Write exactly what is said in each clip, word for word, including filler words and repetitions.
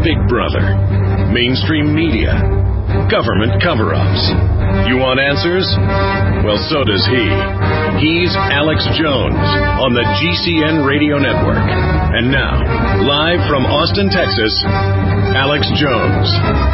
Big Brother, mainstream media, government cover-ups. You want answers? Well, so does he. He's Alex Jones on the G C N Radio Network. And now, live from Austin, Texas, Alex Jones.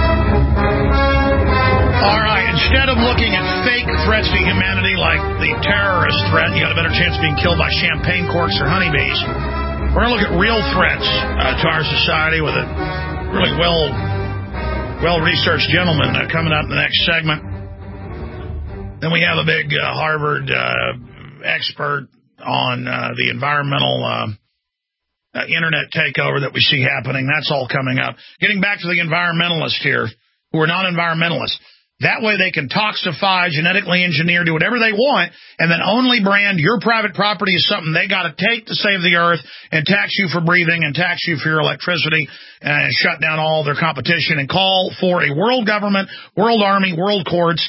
All right, instead of looking at fake threats to humanity like the terrorist threat, you got a better chance of being killed by champagne corks or honeybees, we're going to look at real threats uh, to our society with a really well, well-researched gentleman uh, coming up in the next segment. Then we have a big uh, Harvard uh, expert on uh, the environmental uh, uh, internet takeover that we see happening. That's all coming up. Getting back to the environmentalists here, who are not environmentalists. That way they can toxify, genetically engineer, do whatever they want, and then only brand your private property as something they got to take to save the earth and tax you for breathing and tax you for your electricity and shut down all their competition and call for a world government, world army, world courts,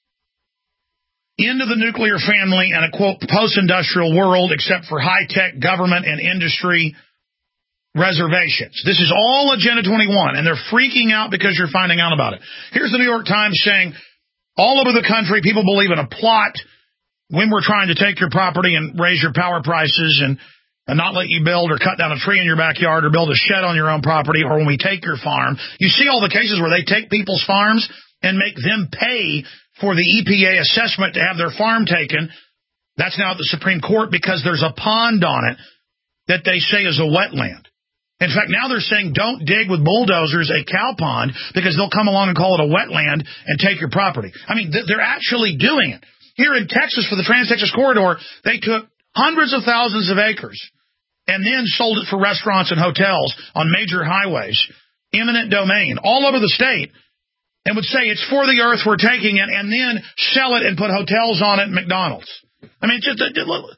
into the nuclear family and a, quote, post-industrial world except for high-tech government and industry reservations. This is all Agenda twenty-one, and they're freaking out because you're finding out about it. Here's the New York Times saying, all over the country, people believe in a plot when we're trying to take your property and raise your power prices and, and not let you build or cut down a tree in your backyard or build a shed on your own property, or when we take your farm. You see all the cases where they take people's farms and make them pay for the E P A assessment to have their farm taken. That's now at the Supreme Court because there's a pond on it that they say is a wetland. In fact, now they're saying don't dig with bulldozers a cow pond because they'll come along and call it a wetland and take your property. I mean, they're actually doing it. Here in Texas, for the Trans-Texas Corridor, they took hundreds of thousands of acres and then sold it for restaurants and hotels on major highways, eminent domain, all over the state, and would say it's for the earth, we're taking it, and then sell it and put hotels on it and McDonald's. I mean, just,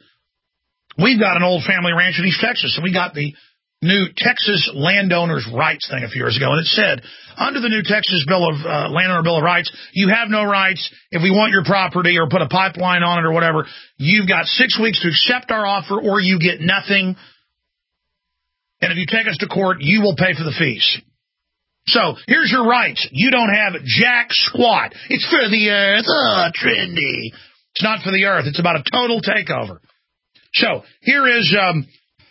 we've got an old family ranch in East Texas, and we got the new Texas Landowners' Rights thing a few years ago, and it said, under the new Texas Bill of uh, Landowner Bill of Rights, you have no rights if we want your property or put a pipeline on it or whatever. You've got six weeks to accept our offer or you get nothing, and if you take us to court, you will pay for the fees. So, here's your rights. You don't have jack squat. It's for the earth. Oh, trendy. It's not for the earth. It's about a total takeover. So, here is um,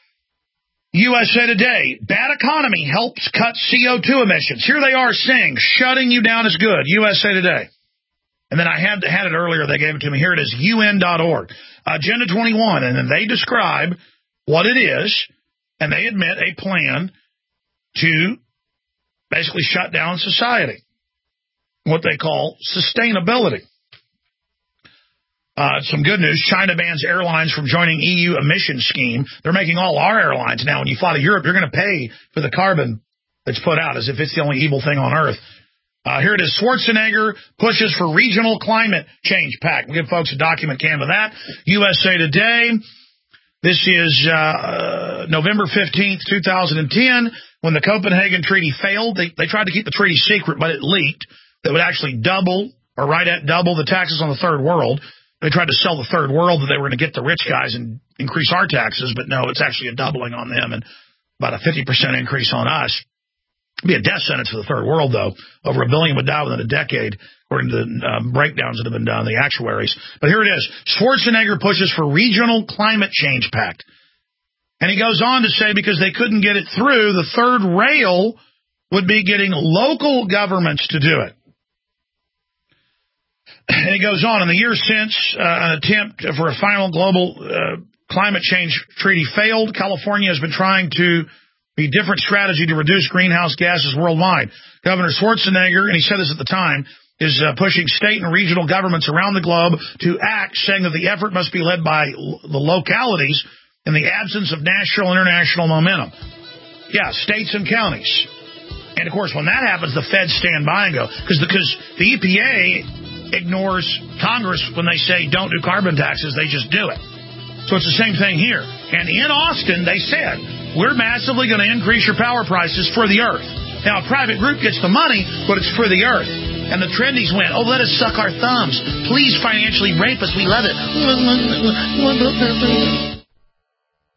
U S A Today. Bad economy helps cut C O two emissions. Here they are saying, shutting you down is good. U S A Today. And then I had, had it earlier. They gave it to me. Here it is, U N dot org. Agenda twenty-one. And then they describe what it is, and they admit a plan to basically shut down society, what they call sustainability. Uh, some good news. China bans airlines from joining E U emission scheme. They're making all our airlines now. When you fly to Europe, you're going to pay for the carbon that's put out as if it's the only evil thing on earth. Uh, here it is. Schwarzenegger pushes for regional climate change pact. We'll give folks a document cam of that. U S A Today. This is uh, uh, November fifteenth, two thousand ten, when the Copenhagen Treaty failed. They, they tried to keep the treaty secret, but it leaked. That would actually double, or right at double, the taxes on the third world. They tried to sell the third world that they were going to get the rich guys and increase our taxes, but no, it's actually a doubling on them and about a fifty percent increase on us. It'd be a death sentence for the third world, though. Over a billion would die within a decade, according to the uh, breakdowns that have been done, the actuaries. But here it is. Schwarzenegger pushes for regional climate change pact. And he goes on to say because they couldn't get it through, the third rail would be getting local governments to do it. And he goes on, in the years since uh, an attempt for a final global uh, climate change treaty failed, California has been trying to be a different strategy to reduce greenhouse gases worldwide. Governor Schwarzenegger, and he said this at the time, is uh, pushing state and regional governments around the globe to act, saying that the effort must be led by l- the localities in the absence of national and international momentum. Yeah, states and counties. And, of course, when that happens, the feds stand by and go, because because the E P A ignores Congress when they say don't do carbon taxes, they just do it. So it's the same thing here. And in Austin, they said, we're massively going to increase your power prices for the earth. Now, a private group gets the money, but it's for the earth. And the trendies went, oh, let us suck our thumbs. Please financially rape us. We love it.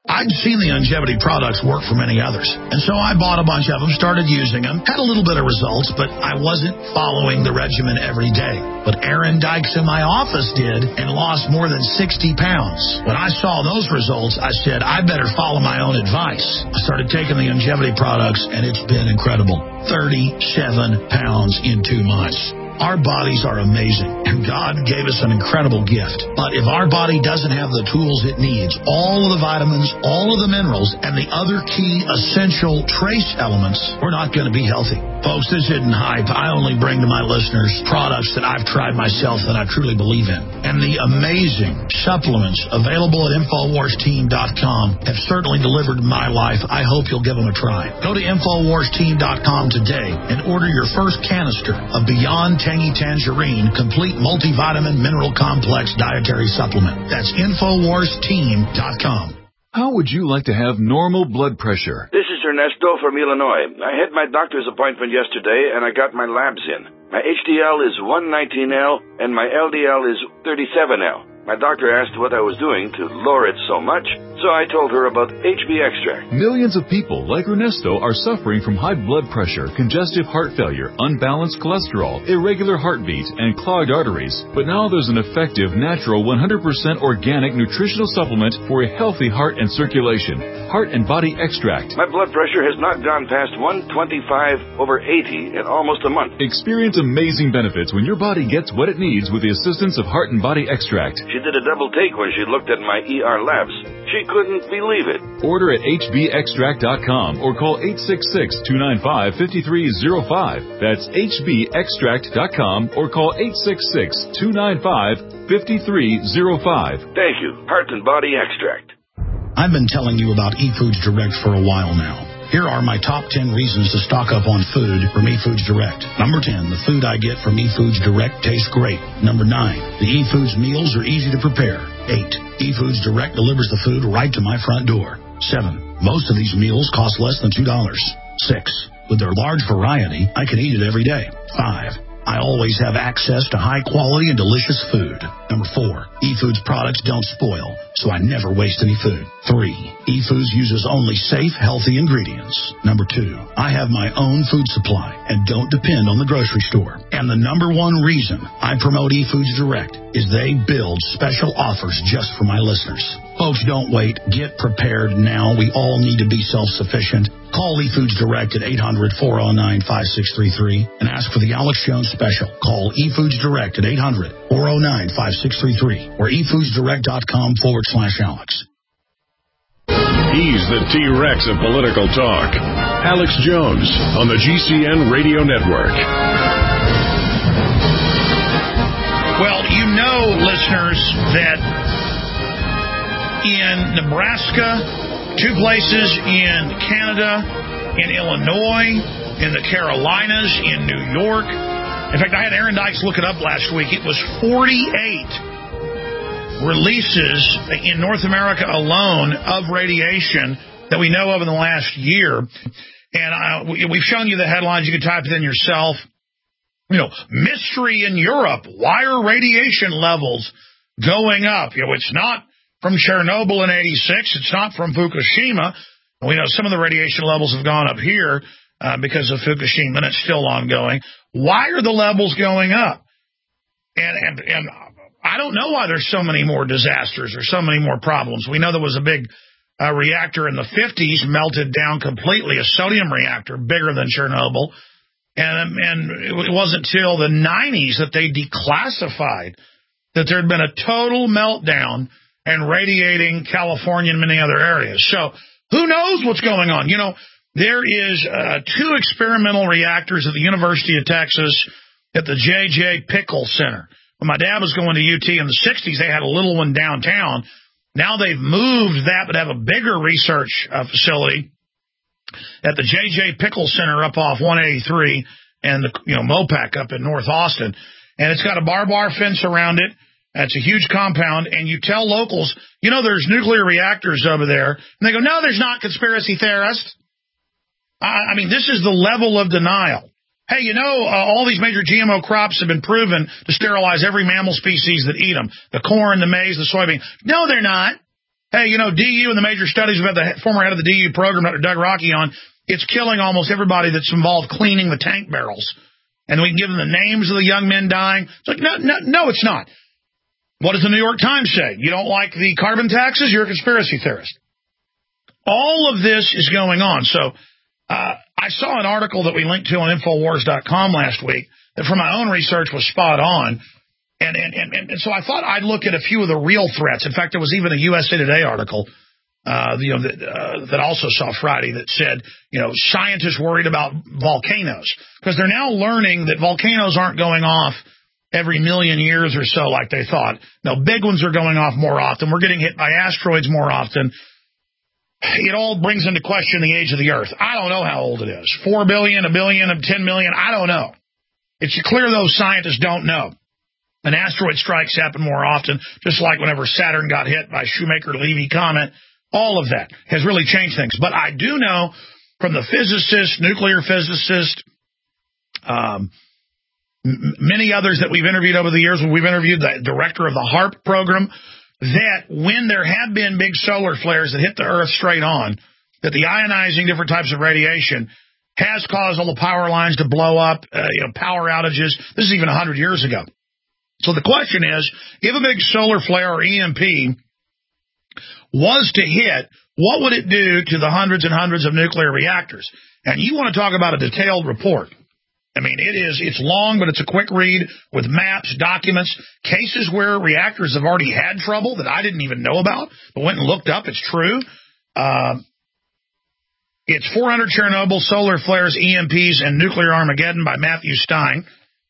I'd seen the Youngevity products work for many others, and so I bought a bunch of them, started using them, had a little bit of results, but I wasn't following the regimen every day. But Aaron Dykes in my office did and lost more than sixty pounds. When I saw those results, I said, I better follow my own advice. I started taking the Youngevity products, and it's been incredible. thirty-seven pounds in two months. Our bodies are amazing, and God gave us an incredible gift. But if our body doesn't have the tools it needs, all of the vitamins, all of the minerals, and the other key essential trace elements, we're not going to be healthy. Folks, this isn't hype. I only bring to my listeners products that I've tried myself that I truly believe in. And the amazing supplements available at Infowars Team dot com have certainly delivered my life. I hope you'll give them a try. Go to Infowars Team dot com today and order your first canister of Beyond Tangy Tangerine Complete Multivitamin Mineral Complex Dietary Supplement. That's Infowars Team dot com. How would you like to have normal blood pressure? This is Ernesto from Illinois. I had my doctor's appointment yesterday, and I got my labs in. My H D L is one nineteen L, and my L D L is thirty-seven L. My doctor asked what I was doing to lower it so much, so I told her about H B Extract. Millions of people like Ernesto are suffering from high blood pressure, congestive heart failure, unbalanced cholesterol, irregular heartbeat, and clogged arteries. But now there's an effective, natural, one hundred percent organic nutritional supplement for a healthy heart and circulation. Heart and Body Extract. My blood pressure has not gone past one twenty-five over eighty in almost a month. Experience amazing benefits when your body gets what it needs with the assistance of Heart and Body Extract. She did a double take when she looked at my E R labs. She couldn't believe it. Order at H B extract dot com or call eight six six, two nine five, five three zero five. That's H B extract dot com or call eight six six, two nine five, five three zero five. Thank you. Heart and Body Extract. I've been telling you about eFoods Direct for a while now. Here are my top ten reasons to stock up on food from eFoods Direct. Number ten, the food I get from eFoods Direct tastes great. Number nine, the eFoods meals are easy to prepare. Eight, eFoods Direct delivers the food right to my front door. Seven, most of these meals cost less than two dollars. Six, with their large variety, I can eat it every day. Five, I always have access to high quality and delicious food. Number four, eFoods products don't spoil, so I never waste any food. Three, eFoods uses only safe, healthy ingredients. Number two, I have my own food supply and don't depend on the grocery store. And the number one reason I promote eFoods Direct is they build special offers just for my listeners. Folks, don't wait. Get prepared now. We all need to be self-sufficient. Call eFoods Direct at eight hundred, four oh nine, five six three three and ask for the Alex Jones special. Call eFoods Direct at eight hundred, four oh nine, five six three three or efoodsdirect.com forward slash Alex. He's the T-Rex of political talk. Alex Jones on the G C N Radio Network. Well, you know, listeners, that in Nebraska, two places in Canada, in Illinois, in the Carolinas, in New York. In fact, I had Aaron Dykes look it up last week. It was forty-eight releases in North America alone of radiation that we know of in the last year. And uh, we've shown you the headlines. You can type it in yourself. You know, mystery in Europe. Why are radiation levels going up? You know, it's not from Chernobyl in eighty-six. It's not from Fukushima. We know some of the radiation levels have gone up here uh, because of Fukushima, and it's still ongoing. Why are the levels going up? And, and, and I don't know why there's so many more disasters or so many more problems. We know there was a big uh, reactor in the fifties melted down completely, a sodium reactor bigger than Chernobyl. And, and it wasn't till the nineties that they declassified that there had been a total meltdown and radiating California and many other areas. So who knows what's going on? You know, there is uh, two experimental reactors at the University of Texas at the J J Pickle Center. When my dad was going to U T in the sixties, they had a little one downtown. Now they've moved that, but have a bigger research uh, facility at the J J Pickle Center up off one eighty-three and the you know Mopac up in North Austin. And it's got a barbed wire fence around it. It's a huge compound, and you tell locals, you know, there's nuclear reactors over there. And they go, no, there's not, conspiracy theorists. I, I mean, this is the level of denial. Hey, you know, uh, all these major G M O crops have been proven to sterilize every mammal species that eat them. The corn, the maize, the soybean. No, they're not. hey, you know, D U and the major studies about the former head of the D U program, Doctor Doug Rockey, on, it's killing almost everybody that's involved cleaning the tank barrels. And we can give them the names of the young men dying. It's like, no, no, no, it's not. What does the New York Times say? You don't like the carbon taxes? You're a conspiracy theorist. All of this is going on. So uh, I saw an article that we linked to on Infowars dot com last week that from my own research was spot on. And, and, and, and so I thought I'd look at a few of the real threats. In fact, there was even a U S A Today article uh, you know, that, uh, that also saw Friday that said, you know, scientists worried about volcanoes because they're now learning that volcanoes aren't going off every million years or so like they thought. No, big ones are going off more often. We're getting hit by asteroids more often. It all brings into question the age of the Earth. I don't know how old it is. Four billion, a billion, ten million. I don't know. It's clear those scientists don't know. And asteroid strikes happen more often, just like whenever Saturn got hit by Shoemaker-Levy comet. All of that has really changed things. But I do know from the physicists, nuclear physicists, um, m- many others that we've interviewed over the years, when we've interviewed the director of the HAARP program, that when there have been big solar flares that hit the Earth straight on, that the ionizing different types of radiation has caused all the power lines to blow up, uh, you know, power outages. This is even one hundred years ago. So the question is, if a big solar flare or E M P was to hit, what would it do to the hundreds and hundreds of nuclear reactors? And you want to talk about a detailed report. I mean, it is, it's long, but it's a quick read with maps, documents, cases where reactors have already had trouble that I didn't even know about, but went and looked up. It's true. Uh, it's four hundred Chernobyl, solar flares, E M Ps, and Nuclear Armageddon by Matthew Stein.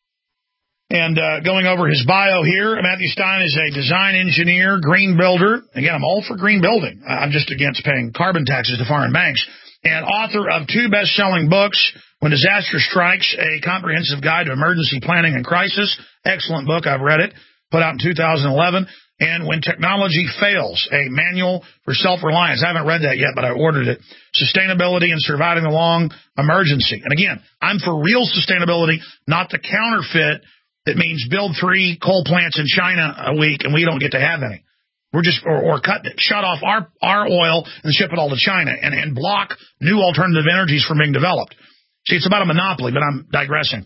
And uh, going over his bio here, Matthew Stein is a design engineer, green builder. Again, I'm all for green building. I'm just against paying carbon taxes to foreign banks. And author of two best-selling books, When Disaster Strikes, A Comprehensive Guide to Emergency Planning and Crisis. Excellent book. I've read it. Put out in two thousand eleven. And When Technology Fails, A Manual for Self-Reliance. I haven't read that yet, but I ordered it. Sustainability and Surviving the Long Emergency. And again, I'm for real sustainability, not the counterfeit that means build three coal plants in China a week and we don't get to have any. We're just, or, or cut, shut off our, our oil and ship it all to China and, and block new alternative energies from being developed. See, it's about a monopoly, but I'm digressing.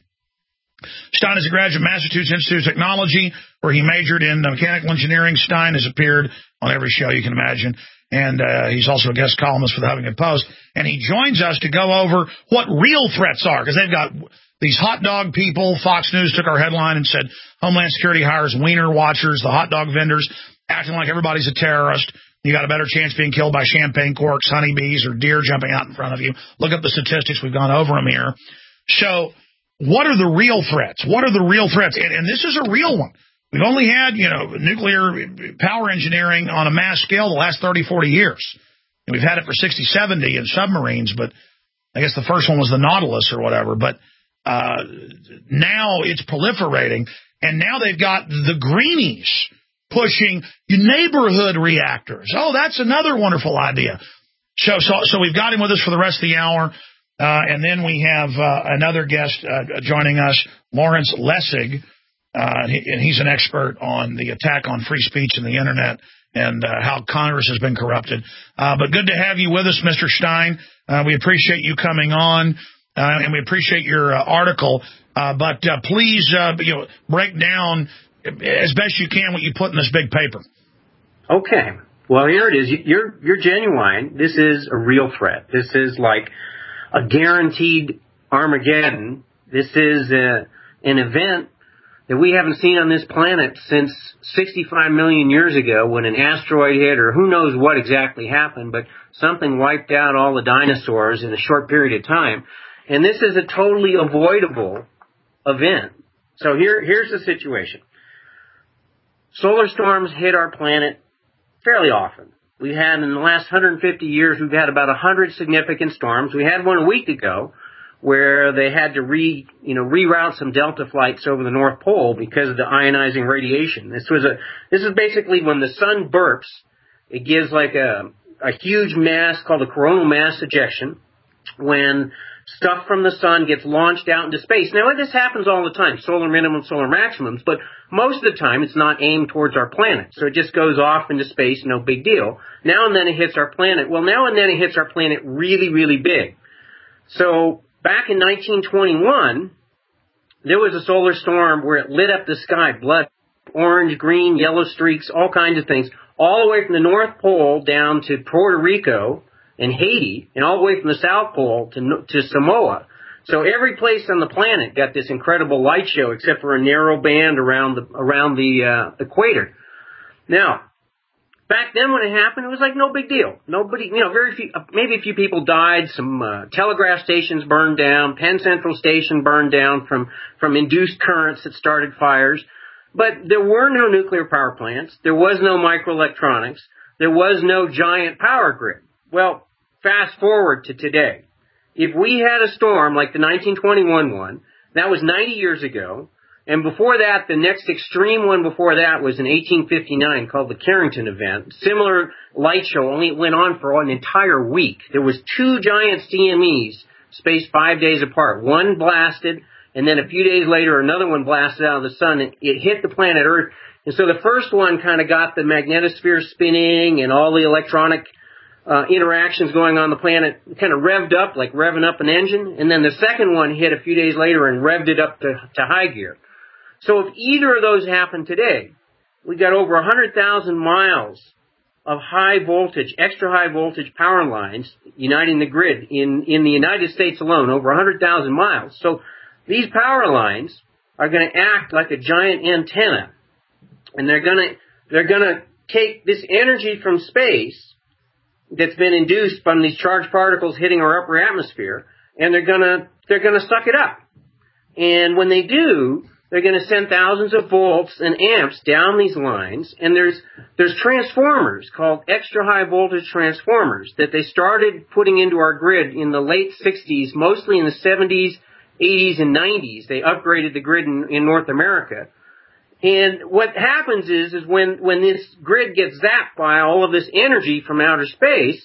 Stein is a graduate of Massachusetts Institute of Technology, where he majored in mechanical engineering. Stein has appeared on every show you can imagine, and uh, he's also a guest columnist for the Huffington Post. And he joins us to go over what real threats are, because they've got these hot dog people. Fox News took our headline and said, Homeland Security hires wiener watchers, the hot dog vendors, acting like everybody's a terrorist. You got a better chance being killed by champagne corks, honeybees, or deer jumping out in front of you. Look up the statistics. We've gone over them here. So what are the real threats? What are the real threats? And, and this is a real one. We've only had, you know, nuclear power engineering on a mass scale the last thirty, forty years. And we've had it for sixty, seventy in submarines, but I guess the first one was the Nautilus or whatever. But uh, now it's proliferating, and now they've got the greenies pushing neighborhood reactors. Oh, that's another wonderful idea. So, so, so we've got him with us for the rest of the hour. Uh, and then we have uh, another guest uh, joining us, Lawrence Lessig, uh, and he's an expert on the attack on free speech and the Internet and uh, how Congress has been corrupted. Uh, but good to have you with us, Mister Stein. Uh, we appreciate you coming on, uh, and we appreciate your uh, article. Uh, but uh, please uh, you know, break down as best you can what you put in this big paper. Okay. Well, here it is. You're, you're genuine. This is a real threat. This is like a guaranteed Armageddon. This is a, an event that we haven't seen on this planet since sixty-five million years ago when an asteroid hit, or who knows what exactly happened, but something wiped out all the dinosaurs in a short period of time. And this is a totally avoidable event. So here, here's the situation. Solar storms hit our planet fairly often. We've had, in the last one hundred fifty years, we've had about one hundred significant storms. We had one a week ago where they had to re, you know, reroute some Delta flights over the North Pole because of the ionizing radiation. This was a, this is basically when the sun burps, it gives like a, a huge mass called a coronal mass ejection. When stuff from the sun gets launched out into space. Now, this happens all the time, solar minimums, solar maximums, but most of the time it's not aimed towards our planet. So it just goes off into space, no big deal. Now and then it hits our planet. Well, now and then it hits our planet really, really big. So back in nineteen twenty-one, there was a solar storm where it lit up the sky, blood, orange, green, yellow streaks, all kinds of things, all the way from the North Pole down to Puerto Rico and Haiti, and all the way from the South Pole to, to Samoa. So every place on the planet got this incredible light show, except for a narrow band around the around the uh, equator. Now, back then when it happened, it was like no big deal. Nobody, you know, very few, maybe a few people died. Some uh, telegraph stations burned down. Penn Central Station burned down from from induced currents that started fires. But there were no nuclear power plants. There was no microelectronics. There was no giant power grid. Well, fast forward to today. If we had a storm like the nineteen twenty-one one, that was ninety years ago, and before that, the next extreme one before that was in eighteen fifty-nine called the Carrington event. Similar light show, only it went on for an entire week. There was two giant C M Es spaced five days apart. One blasted, and then a few days later, another one blasted out of the sun, and it hit the planet Earth. And so the first one kind of got the magnetosphere spinning and all the electronic Uh, interactions going on the planet kind of revved up, like revving up an engine, and then the second one hit a few days later and revved it up to, to high gear. So if either of those happened today, we got over one hundred thousand miles of high voltage, extra high voltage power lines uniting the grid in, in the United States alone, over one hundred thousand miles. So these power lines are going to act like a giant antenna, and they're going to, they're going to take this energy from space that's been induced from these charged particles hitting our upper atmosphere, and they're gonna they're gonna suck it up. And when they do, they're gonna send thousands of volts and amps down these lines. And there's there's transformers called extra high voltage transformers that they started putting into our grid in the late sixties, mostly in the seventies, eighties, and nineties. They upgraded the grid in, in North America. And what happens is, is when, when this grid gets zapped by all of this energy from outer space,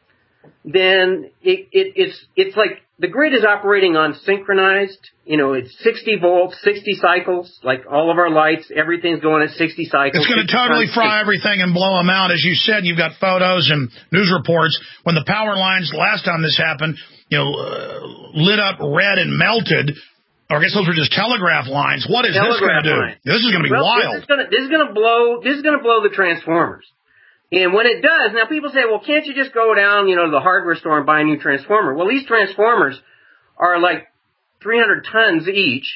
then it, it, it's, it's like the grid is operating on synchronized, you know, it's sixty volts, sixty cycles, like all of our lights, everyth's going at sixty cycles. It's going to totally fry everything and blow them out. As you said, you've got photos and news reports. When the power lines, last time this happened, you know, uh, lit up red and melted. Or I guess those were just telegraph lines. What is telegraph this going to do? Line. This is going to be well, wild. This is going to, this is going to blow. This is going to blow the transformers. And when it does, now people say, "Well, can't you just go down, you know, to the hardware store and buy a new transformer?" Well, these transformers are like three hundred tons each,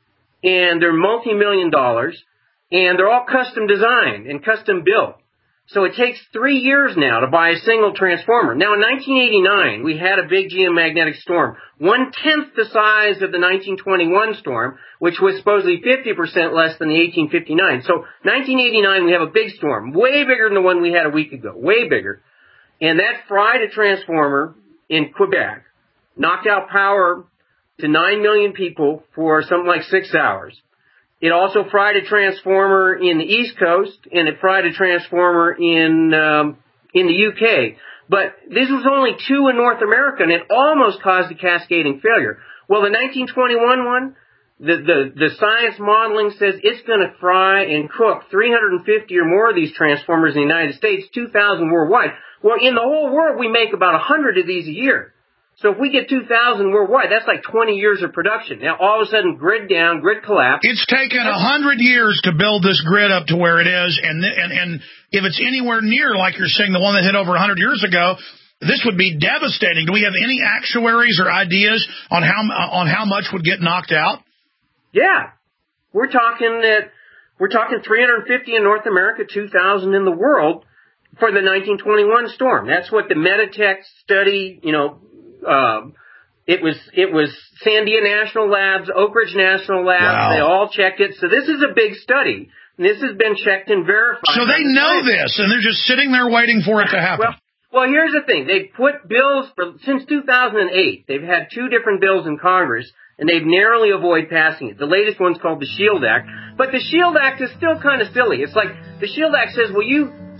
and they're multi-million dollars, and they're all custom designed and custom built. So it takes three years now to buy a single transformer. Now, in nineteen eighty-nine, we had a big geomagnetic storm, one-tenth the size of the nineteen twenty-one storm, which was supposedly fifty percent less than the eighteen fifty-nine. So nineteen eighty-nine, we have a big storm, way bigger than the one we had a week ago, way bigger. And that fried a transformer in Quebec, knocked out power to nine million people for something like six hours. It also fried a transformer in the East Coast, and it fried a transformer in um, in the U K. But this was only two in North America, and it almost caused a cascading failure. Well, the nineteen twenty-one one, the, the, the science modeling says it's going to fry and cook three hundred fifty or more of these transformers in the United States, two thousand worldwide. Well, in the whole world, we make about one hundred of these a year. So if we get two thousand worldwide, that's like twenty years of production. Now, all of a sudden, grid down, grid collapse. It's taken one hundred years to build this grid up to where it is, and, and, and if it's anywhere near, like you're saying, the one that hit over one hundred years ago, this would be devastating. Do we have any actuaries or ideas on how on how much would get knocked out? Yeah. We're talking that we're talking three hundred fifty in North America, two thousand in the world for the nineteen twenty-one storm. That's what the Meditech study, you know, Um, it was it was Sandia National Labs, Oak Ridge National Labs. Wow. They all checked it. So this is a big study. And this has been checked and verified. So they know this, and they're just sitting there waiting for it to happen. Well, well, here's the thing. They've put bills for since two thousand eight. They've had two different bills in Congress, and they've narrowly avoided passing it. The latest one's called the SHIELD Act. But the SHIELD Act is still kind of silly. It's like the SHIELD Act says, well, you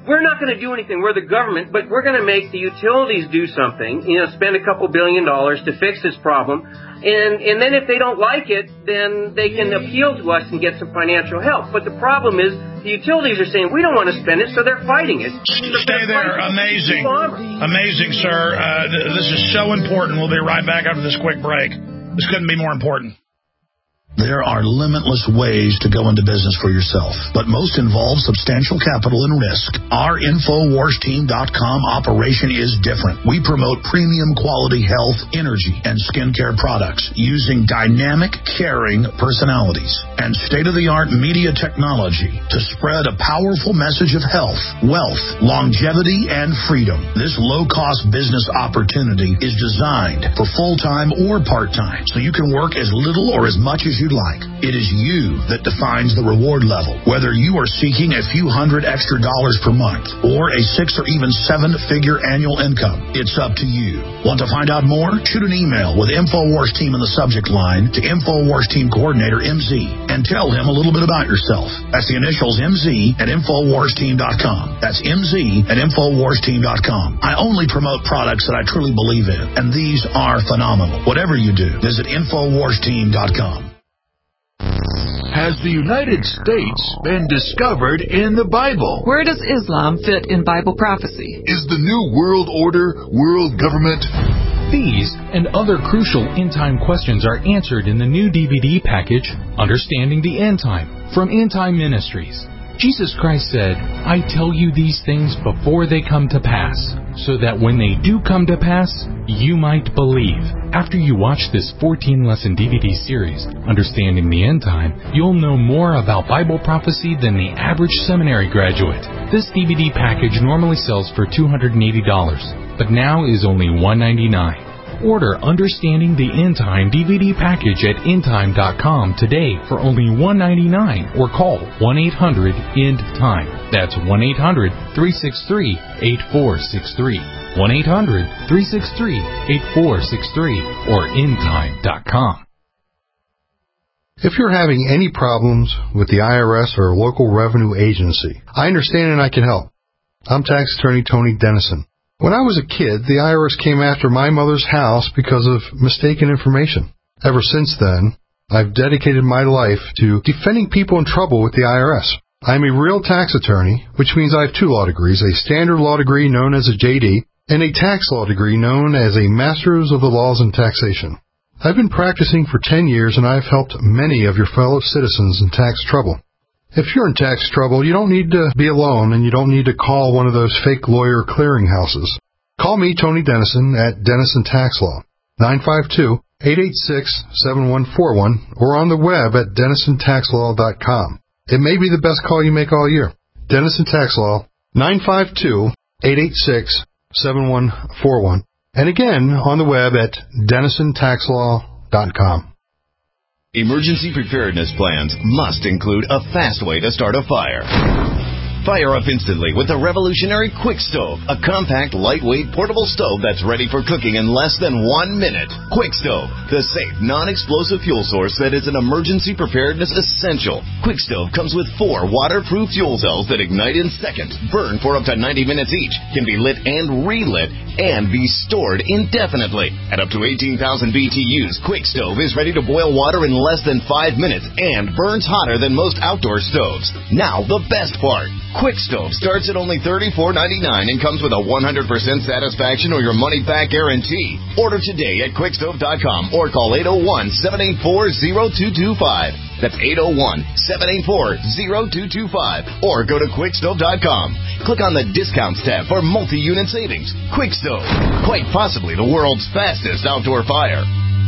we're not going to do anything. We're the government, but we're going to make the utilities do something, you know, spend a couple billion dollars to fix this problem. And, and then if they don't like it, then they can appeal to us and get some financial help. But the problem is the utilities are saying, we don't want to spend it, so they're fighting it. Stay there. Amazing. Amazing, sir. Uh, th- this is so important. We'll be right back after this quick break. This couldn't be more important. There are limitless ways to go into business for yourself, but most involve substantial capital and risk. Our Infowars Team dot com operation is different. We promote premium quality health, energy, and skincare products using dynamic, caring personalities and state-of-the-art media technology to spread a powerful message of health, wealth, longevity, and freedom. This low-cost business opportunity is designed for full-time or part-time, so you can work as little or as much as you like. It is you that defines the reward level, whether you are seeking a few hundred extra dollars per month or a six or even seven figure annual income. It's up to you. Want to find out more? Shoot an email with Infowars Team in the subject line to Infowars Team Coordinator M Z and tell him a little bit about yourself. That's the initials M Z at Infowars Team dot com. That's M Z at Infowars Team dot com. I only promote products that I truly believe in, and these are phenomenal. Whatever you do, visit Infowars Team dot com. Has the United States been discovered in the Bible? Where does Islam fit in Bible prophecy? Is the New World Order world government? These and other crucial end-time questions are answered in the new D V D package, Understanding the End Time, from End Time Ministries. Jesus Christ said, I tell you these things before they come to pass, so that when they do come to pass, you might believe. After you watch this fourteen-lesson D V D series, Understanding the End Time, you'll know more about Bible prophecy than the average seminary graduate. This D V D package normally sells for two hundred eighty dollars, but now is only one hundred ninety-nine dollars. Order Understanding the End Time D V D package at end time dot com today for only one hundred ninety-nine dollars or call one eight hundred end time. That's one eight hundred, three six three, eight four six three. one eight hundred, three six three, eight four six three or end time dot com. If you're having any problems with the I R S or a local revenue agency, I understand and I can help. I'm tax attorney Tony Dennison. When I was a kid, the I R S came after my mother's house because of mistaken information. Ever since then, I've dedicated my life to defending people in trouble with the I R S. I'm a real tax attorney, which means I have two law degrees, a standard law degree known as a J D, and a tax law degree known as a Master's of the Laws in Taxation. I've been practicing for ten years, and I've helped many of your fellow citizens in tax trouble. If you're in tax trouble, you don't need to be alone, and you don't need to call one of those fake lawyer clearinghouses. Call me, Tony Dennison, at Dennison Tax Law, nine five two, eight eight six, seven one four one, or on the web at dennison tax law dot com. It may be the best call you make all year. Dennison Tax Law, nine five two, eight eight six, seven one four one. And again, on the web at dennison tax law dot com. Emergency preparedness plans must include a fast way to start a fire. Fire up instantly with the revolutionary Quick Stove, a compact, lightweight, portable stove that's ready for cooking in less than one minute. Quick Stove, the safe, non-explosive fuel source that is an emergency preparedness essential. Quick Stove comes with four waterproof fuel cells that ignite in seconds, burn for up to ninety minutes each, can be lit and relit, and be stored indefinitely. At up to eighteen thousand B T Us, Quick Stove is ready to boil water in less than five minutes and burns hotter than most outdoor stoves. Now, the best part. Quick Stove starts at only thirty-four ninety-nine and comes with a one hundred percent satisfaction or your money-back guarantee. Order today at quick stove dot com or call eight oh one, seven eight four, oh two two five. That's eight oh one, seven eight four, oh two two five. Or go to quick stove dot com. Click on the Discounts tab for multi-unit savings. Quick Stove, quite possibly the world's fastest outdoor fire.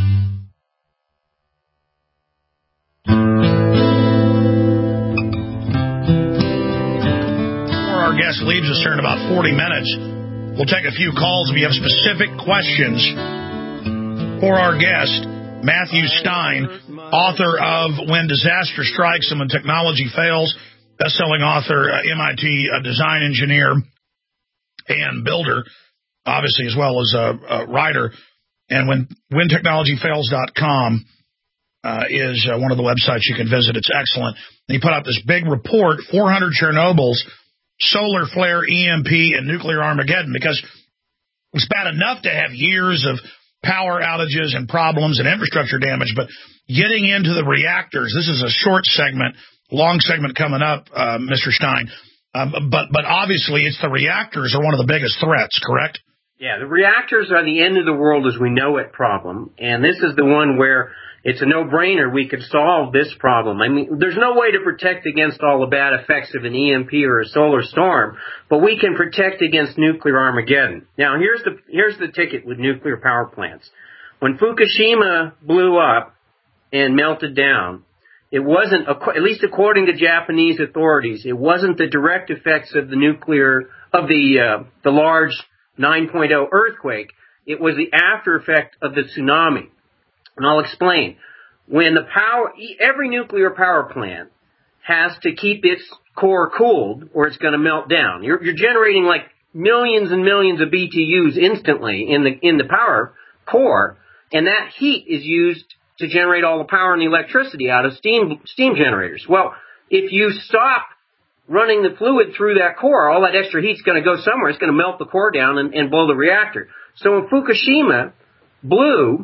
Our guest leaves us here in about forty minutes. We'll take a few calls if you have specific questions for our guest, Matthew Stein, author of When Disaster Strikes and When Technology Fails, best-selling author, uh, M I T uh, design engineer and builder, obviously, as well as a, a writer. And when when technology fails dot com uh, is uh, one of the websites you can visit. It's excellent. And he put out this big report, four hundred Chernobyls, solar flare, E M P, and nuclear Armageddon, because it's bad enough to have years of power outages and problems and infrastructure damage, but getting into the reactors, this is a short segment, long segment coming up, uh, Mister Stein, um, but, but obviously it's the reactors are one of the biggest threats, correct? Yeah, the reactors are the end of the world as we know it problem, and this is the one where it's a no-brainer we could solve this problem. I mean, there's no way to protect against all the bad effects of an E M P or a solar storm, but we can protect against nuclear Armageddon. Now, here's the here's the ticket with nuclear power plants. When Fukushima blew up and melted down, it wasn't, at least according to Japanese authorities, it wasn't the direct effects of the nuclear, of the uh, the large nine point oh earthquake. It was the after effect of the tsunami. And I'll explain. When the power, every nuclear power plant has to keep its core cooled or it's going to melt down. You're, you're generating like millions and millions of B T Us instantly in the, in the power core, and that heat is used to generate all the power and the electricity out of steam, steam generators. Well, if you stop running the fluid through that core, all that extra heat's going to go somewhere. It's going to melt the core down and, and blow the reactor. So when Fukushima blew,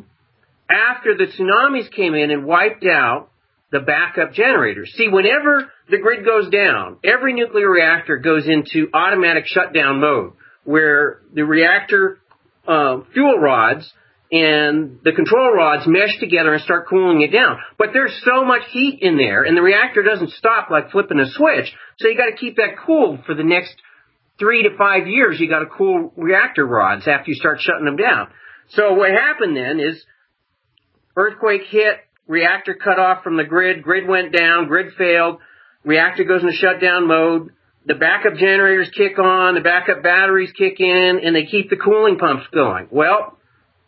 after the tsunamis came in and wiped out the backup generators. See, whenever the grid goes down, every nuclear reactor goes into automatic shutdown mode, where the reactor uh, fuel rods and the control rods mesh together and start cooling it down. But there's so much heat in there, and the reactor doesn't stop like flipping a switch, so you got to keep that cooled for the next three to five years. You got to cool reactor rods after you start shutting them down. So what happened then is earthquake hit, reactor cut off from the grid, grid went down, grid failed, reactor goes into shutdown mode, the backup generators kick on, the backup batteries kick in, and they keep the cooling pumps going. Well,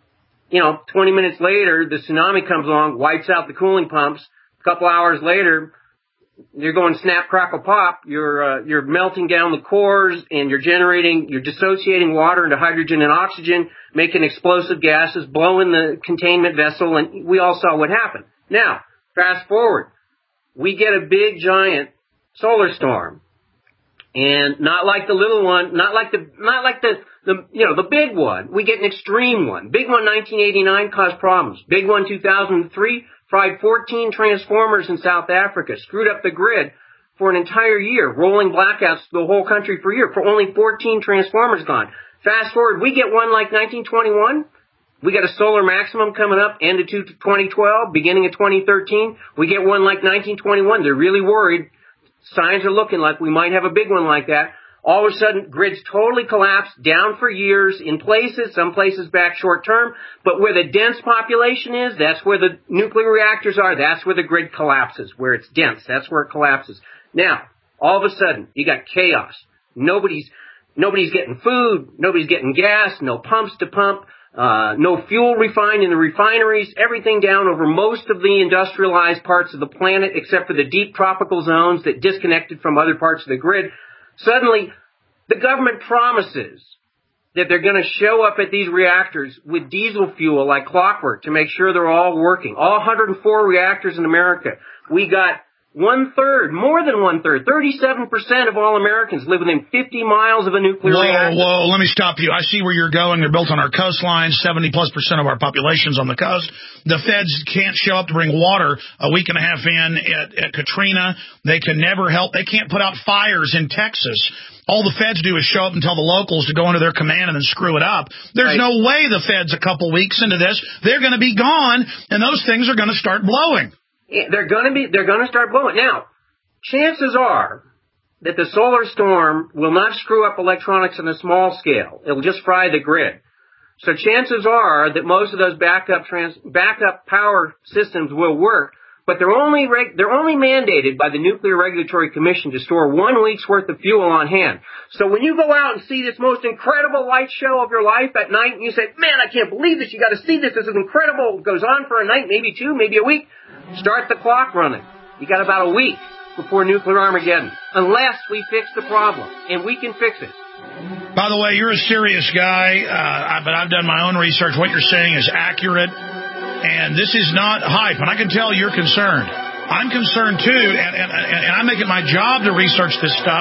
you know, twenty minutes later, the tsunami comes along, wipes out the cooling pumps. A couple hours later, you're going snap, crackle, pop. You're uh, you're melting down the cores, and you're generating, you're dissociating water into hydrogen and oxygen, making explosive gases, blowing the containment vessel, and we all saw what happened. Now, fast forward, we get a big giant solar storm, and not like the little one, not like the not like the the you know the big one. We get an extreme one. Big one, nineteen eighty-nine, caused problems. Big one, two thousand three. Fried fourteen transformers in South Africa, screwed up the grid for an entire year, rolling blackouts the whole country for a year, for only fourteen transformers gone. Fast forward, we get one like nineteen twenty-one. We got a solar maximum coming up, end of twenty twelve, beginning of twenty thirteen. We get one like nineteen twenty-one. They're really worried. Signs are looking like we might have a big one like that. All of a sudden, grids totally collapse, down for years in places, some places back short term. But where the dense population is, that's where the nuclear reactors are. That's where the grid collapses, where it's dense. That's where it collapses. Now, all of a sudden, you got chaos. Nobody's, nobody's getting food. Nobody's getting gas. No pumps to pump. Uh, no fuel refined in the refineries. Everything down over most of the industrialized parts of the planet, except for the deep tropical zones that disconnected from other parts of the grid. Suddenly, the government promises that they're going to show up at these reactors with diesel fuel like clockwork to make sure they're all working. All one hundred four reactors in America. We got one-third, more than one-third, thirty-seven percent of all Americans live within fifty miles of a nuclear whoa, reactor. Whoa, whoa, let me stop you. I see where you're going. They're built on our coastlines. seventy-plus percent of our population's on the coast. The feds can't show up to bring water a week and a half in at, at Katrina. They can never help. They can't put out fires in Texas. All the feds do is show up and tell the locals to go into their command and then screw it up. There's right. no way the feds a couple weeks into this, they're going to be gone, and those things are going to start blowing. They're going to be, they're going to start blowing. Now, chances are that the solar storm will not screw up electronics on a small scale. It will just fry the grid. So chances are that most of those backup trans, backup power systems will work, but they're only reg, they're only mandated by the Nuclear Regulatory Commission to store one week's worth of fuel on hand. So when you go out and see this most incredible light show of your life at night, and you say, "Man, I can't believe this! You got to see this! This is incredible!" It goes on for a night, maybe two, maybe a week. Start the clock running. You got about a week before nuclear Armageddon, unless we fix the problem, and we can fix it. By the way, you're a serious guy, uh, but I've done my own research. What you're saying is accurate, and this is not hype, and I can tell you're concerned. I'm concerned, too, and, and, and I make it my job to research this stuff.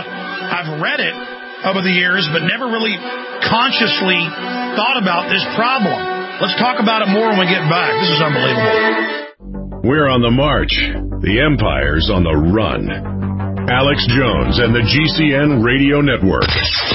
I've read it over the years, but never really consciously thought about this problem. Let's talk about it more when we get back. This is unbelievable. We're on the march. The empire's on the run. Alex Jones and the G C N Radio Network.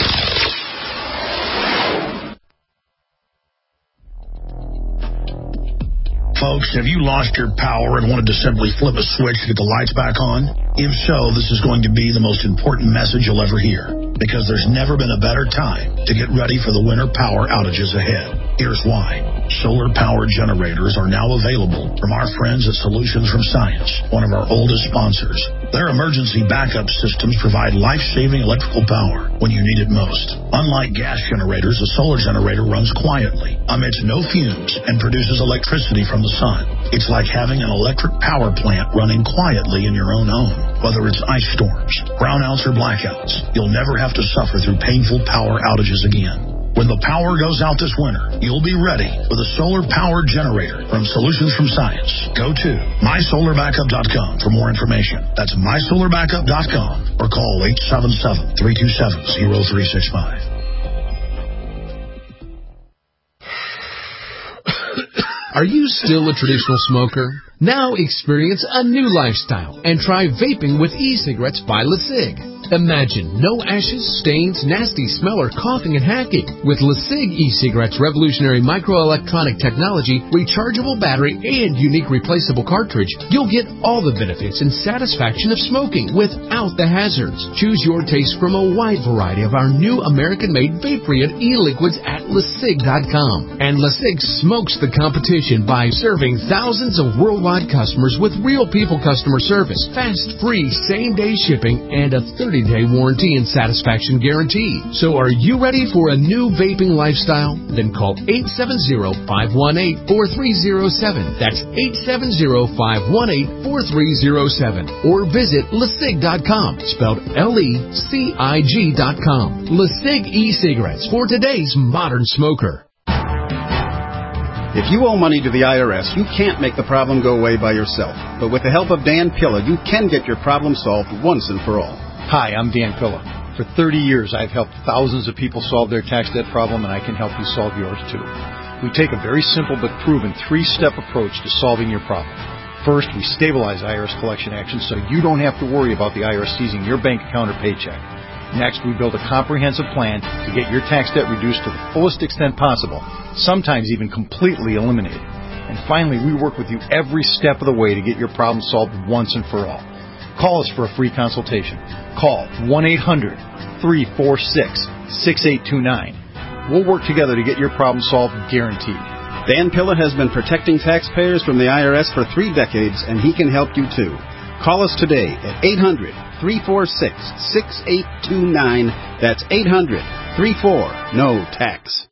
Folks, have you lost your power and wanted to simply flip a switch to get the lights back on? If so, this is going to be the most important message you'll ever hear, because there's never been a better time to get ready for the winter power outages ahead. Here's why. Solar power generators are now available from our friends at Solutions from Science, one of our oldest sponsors. Their emergency backup systems provide life-saving electrical power when you need it most. Unlike gas generators, a solar generator runs quietly, emits no fumes, and produces electricity from the sun. It's like having an electric power plant running quietly in your own home. Whether it's ice storms, brownouts, or blackouts, you'll never have to suffer through painful power outages again. When the power goes out this winter, you'll be ready with a solar-powered generator from Solutions from Science. Go to my solar backup dot com for more information. That's my solar backup dot com or call eight seven seven, three two seven, zero three six five. Are you still a traditional smoker? Now experience a new lifestyle and try vaping with e-cigarettes by LeSig. Imagine no ashes, stains, nasty smell, or coughing and hacking. With LeSig e-cigarettes' revolutionary microelectronic technology, rechargeable battery, and unique replaceable cartridge, you'll get all the benefits and satisfaction of smoking without the hazards. Choose your taste from a wide variety of our new American-made vape-free e-liquids at LeSig dot com. And LeSig smokes the competition by serving thousands of worldwide customers with real people customer service, fast, free, same-day shipping, and a thirty-day warranty and satisfaction guarantee. So are you ready for a new vaping lifestyle? Then call eight seven zero, five one eight, four three zero seven. That's eight seven zero, five one eight, four three zero seven. Or visit LeSig dot com, spelled L E C I G dot com. LeSig e-cigarettes for today's modern smoker. If you owe money to the I R S, you can't make the problem go away by yourself. But with the help of Dan Pilla, you can get your problem solved once and for all. Hi, I'm Dan Pilla. For thirty years, I've helped thousands of people solve their tax debt problem, and I can help you solve yours too. We take a very simple but proven three-step approach to solving your problem. First, we stabilize I R S collection actions so you don't have to worry about the I R S seizing your bank account or paycheck. Next, we build a comprehensive plan to get your tax debt reduced to the fullest extent possible, sometimes even completely eliminated. And finally, we work with you every step of the way to get your problem solved once and for all. Call us for a free consultation. Call one eight hundred, three four six, six eight two nine. We'll work together to get your problem solved, guaranteed. Dan Pilla has been protecting taxpayers from the I R S for three decades, and he can help you too. Call us today at eight hundred, three four six, six eight two nine. That's eight hundred, three four, N O tax.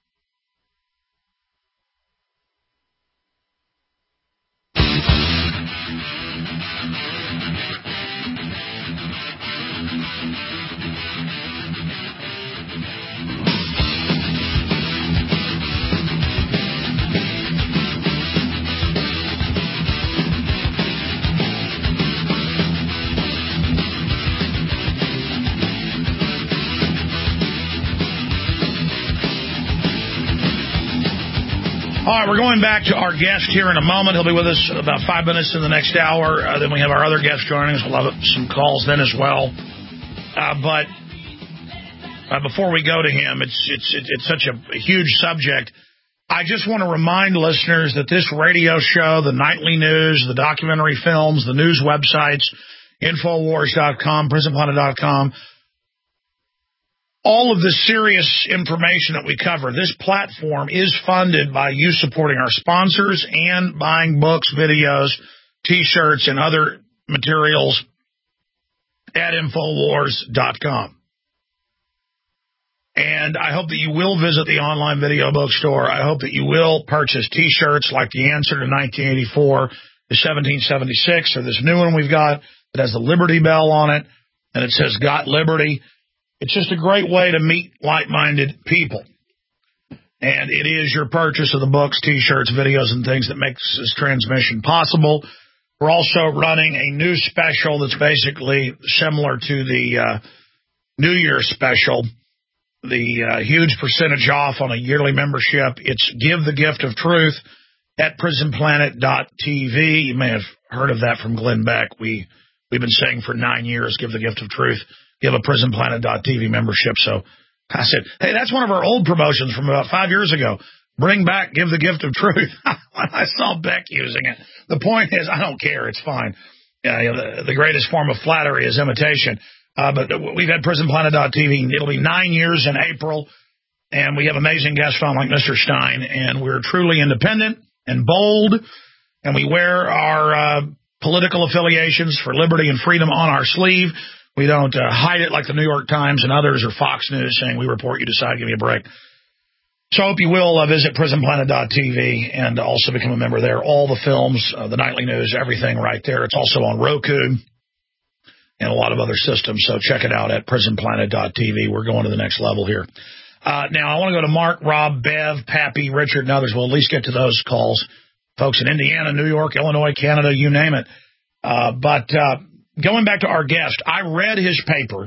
All right, we're going back to our guest here in a moment. He'll be with us about five minutes in the next hour. Uh, then we have our other guest joining us. We'll have some calls then as well. Uh, but uh, before we go to him, it's it's it's such a huge subject. I just want to remind listeners that this radio show, the nightly news, the documentary films, the news websites, Infowars dot com, Prison Planet dot com, all of the serious information that we cover, this platform is funded by you supporting our sponsors and buying books, videos, T-shirts, and other materials at Infowars dot com. And I hope that you will visit the online video bookstore. I hope that you will purchase T-shirts like the answer to nineteen eighty-four, the seventeen seventy-six, or this new one we've got that has the Liberty Bell on it, and it says Got Liberty. It's just a great way to meet like-minded people. And it is your purchase of the books, T-shirts, videos, and things that makes this transmission possible. We're also running a new special that's basically similar to the uh, New Year's special, the uh, huge percentage off on a yearly membership. It's Give the Gift of Truth at prison planet dot t v. You may have heard of that from Glenn Beck. We, we've been saying for nine years, give the gift of truth, give a prison planet dot t v membership. So I said, hey, that's one of our old promotions from about five years ago. Bring back Give the Gift of Truth. When I saw Beck using it, the point is, I don't care. It's fine. Uh, you know, the, the greatest form of flattery is imitation. Uh, but we've had prison planet dot t v. It'll be nine years in April, and we have amazing guests on like Mister Stein, and we're truly independent and bold, and we wear our uh, political affiliations for liberty and freedom on our sleeve. We don't uh, hide it like the New York Times and others or Fox News saying we report, you decide, give me a break. So I hope you will uh, visit prison planet dot t v and also become a member there. All the films, uh, the nightly news, everything right there. It's also on Roku and a lot of other systems, so check it out at prison planet dot t v. We're going to the next level here. Uh, now, I want to go to Mark, Rob, Bev, Pappy, Richard, and others. We'll at least get to those calls. Folks in Indiana, New York, Illinois, Canada, you name it. Uh, but uh, going back to our guest, I read his paper,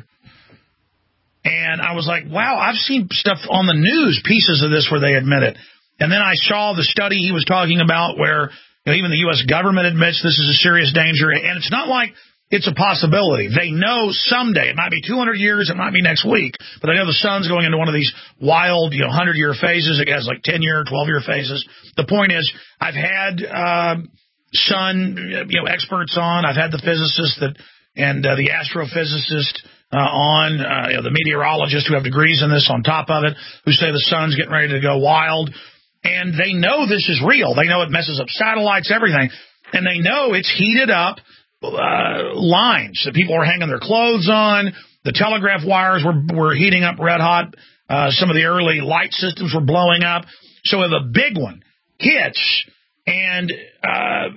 and I was like, wow, I've seen stuff on the news, pieces of this where they admit it. And then I saw the study he was talking about where you know, even the U S government admits this is a serious danger. And it's not like it's a possibility. They know someday, it might be two hundred years, it might be next week, but I know the sun's going into one of these wild, you know, one hundred-year phases. It has like ten-year, twelve-year phases. The point is, I've had uh, sun, you know, experts on. I've had the physicists that and uh, the astrophysicist uh, on, uh, you know, the meteorologists who have degrees in this on top of it, who say the sun's getting ready to go wild. And they know this is real. They know it messes up satellites, everything. And they know it's heated up Uh, lines that people were hanging their clothes on. The telegraph wires were, were heating up red hot. Uh, some of the early light systems were blowing up. So if a big one hits, and uh,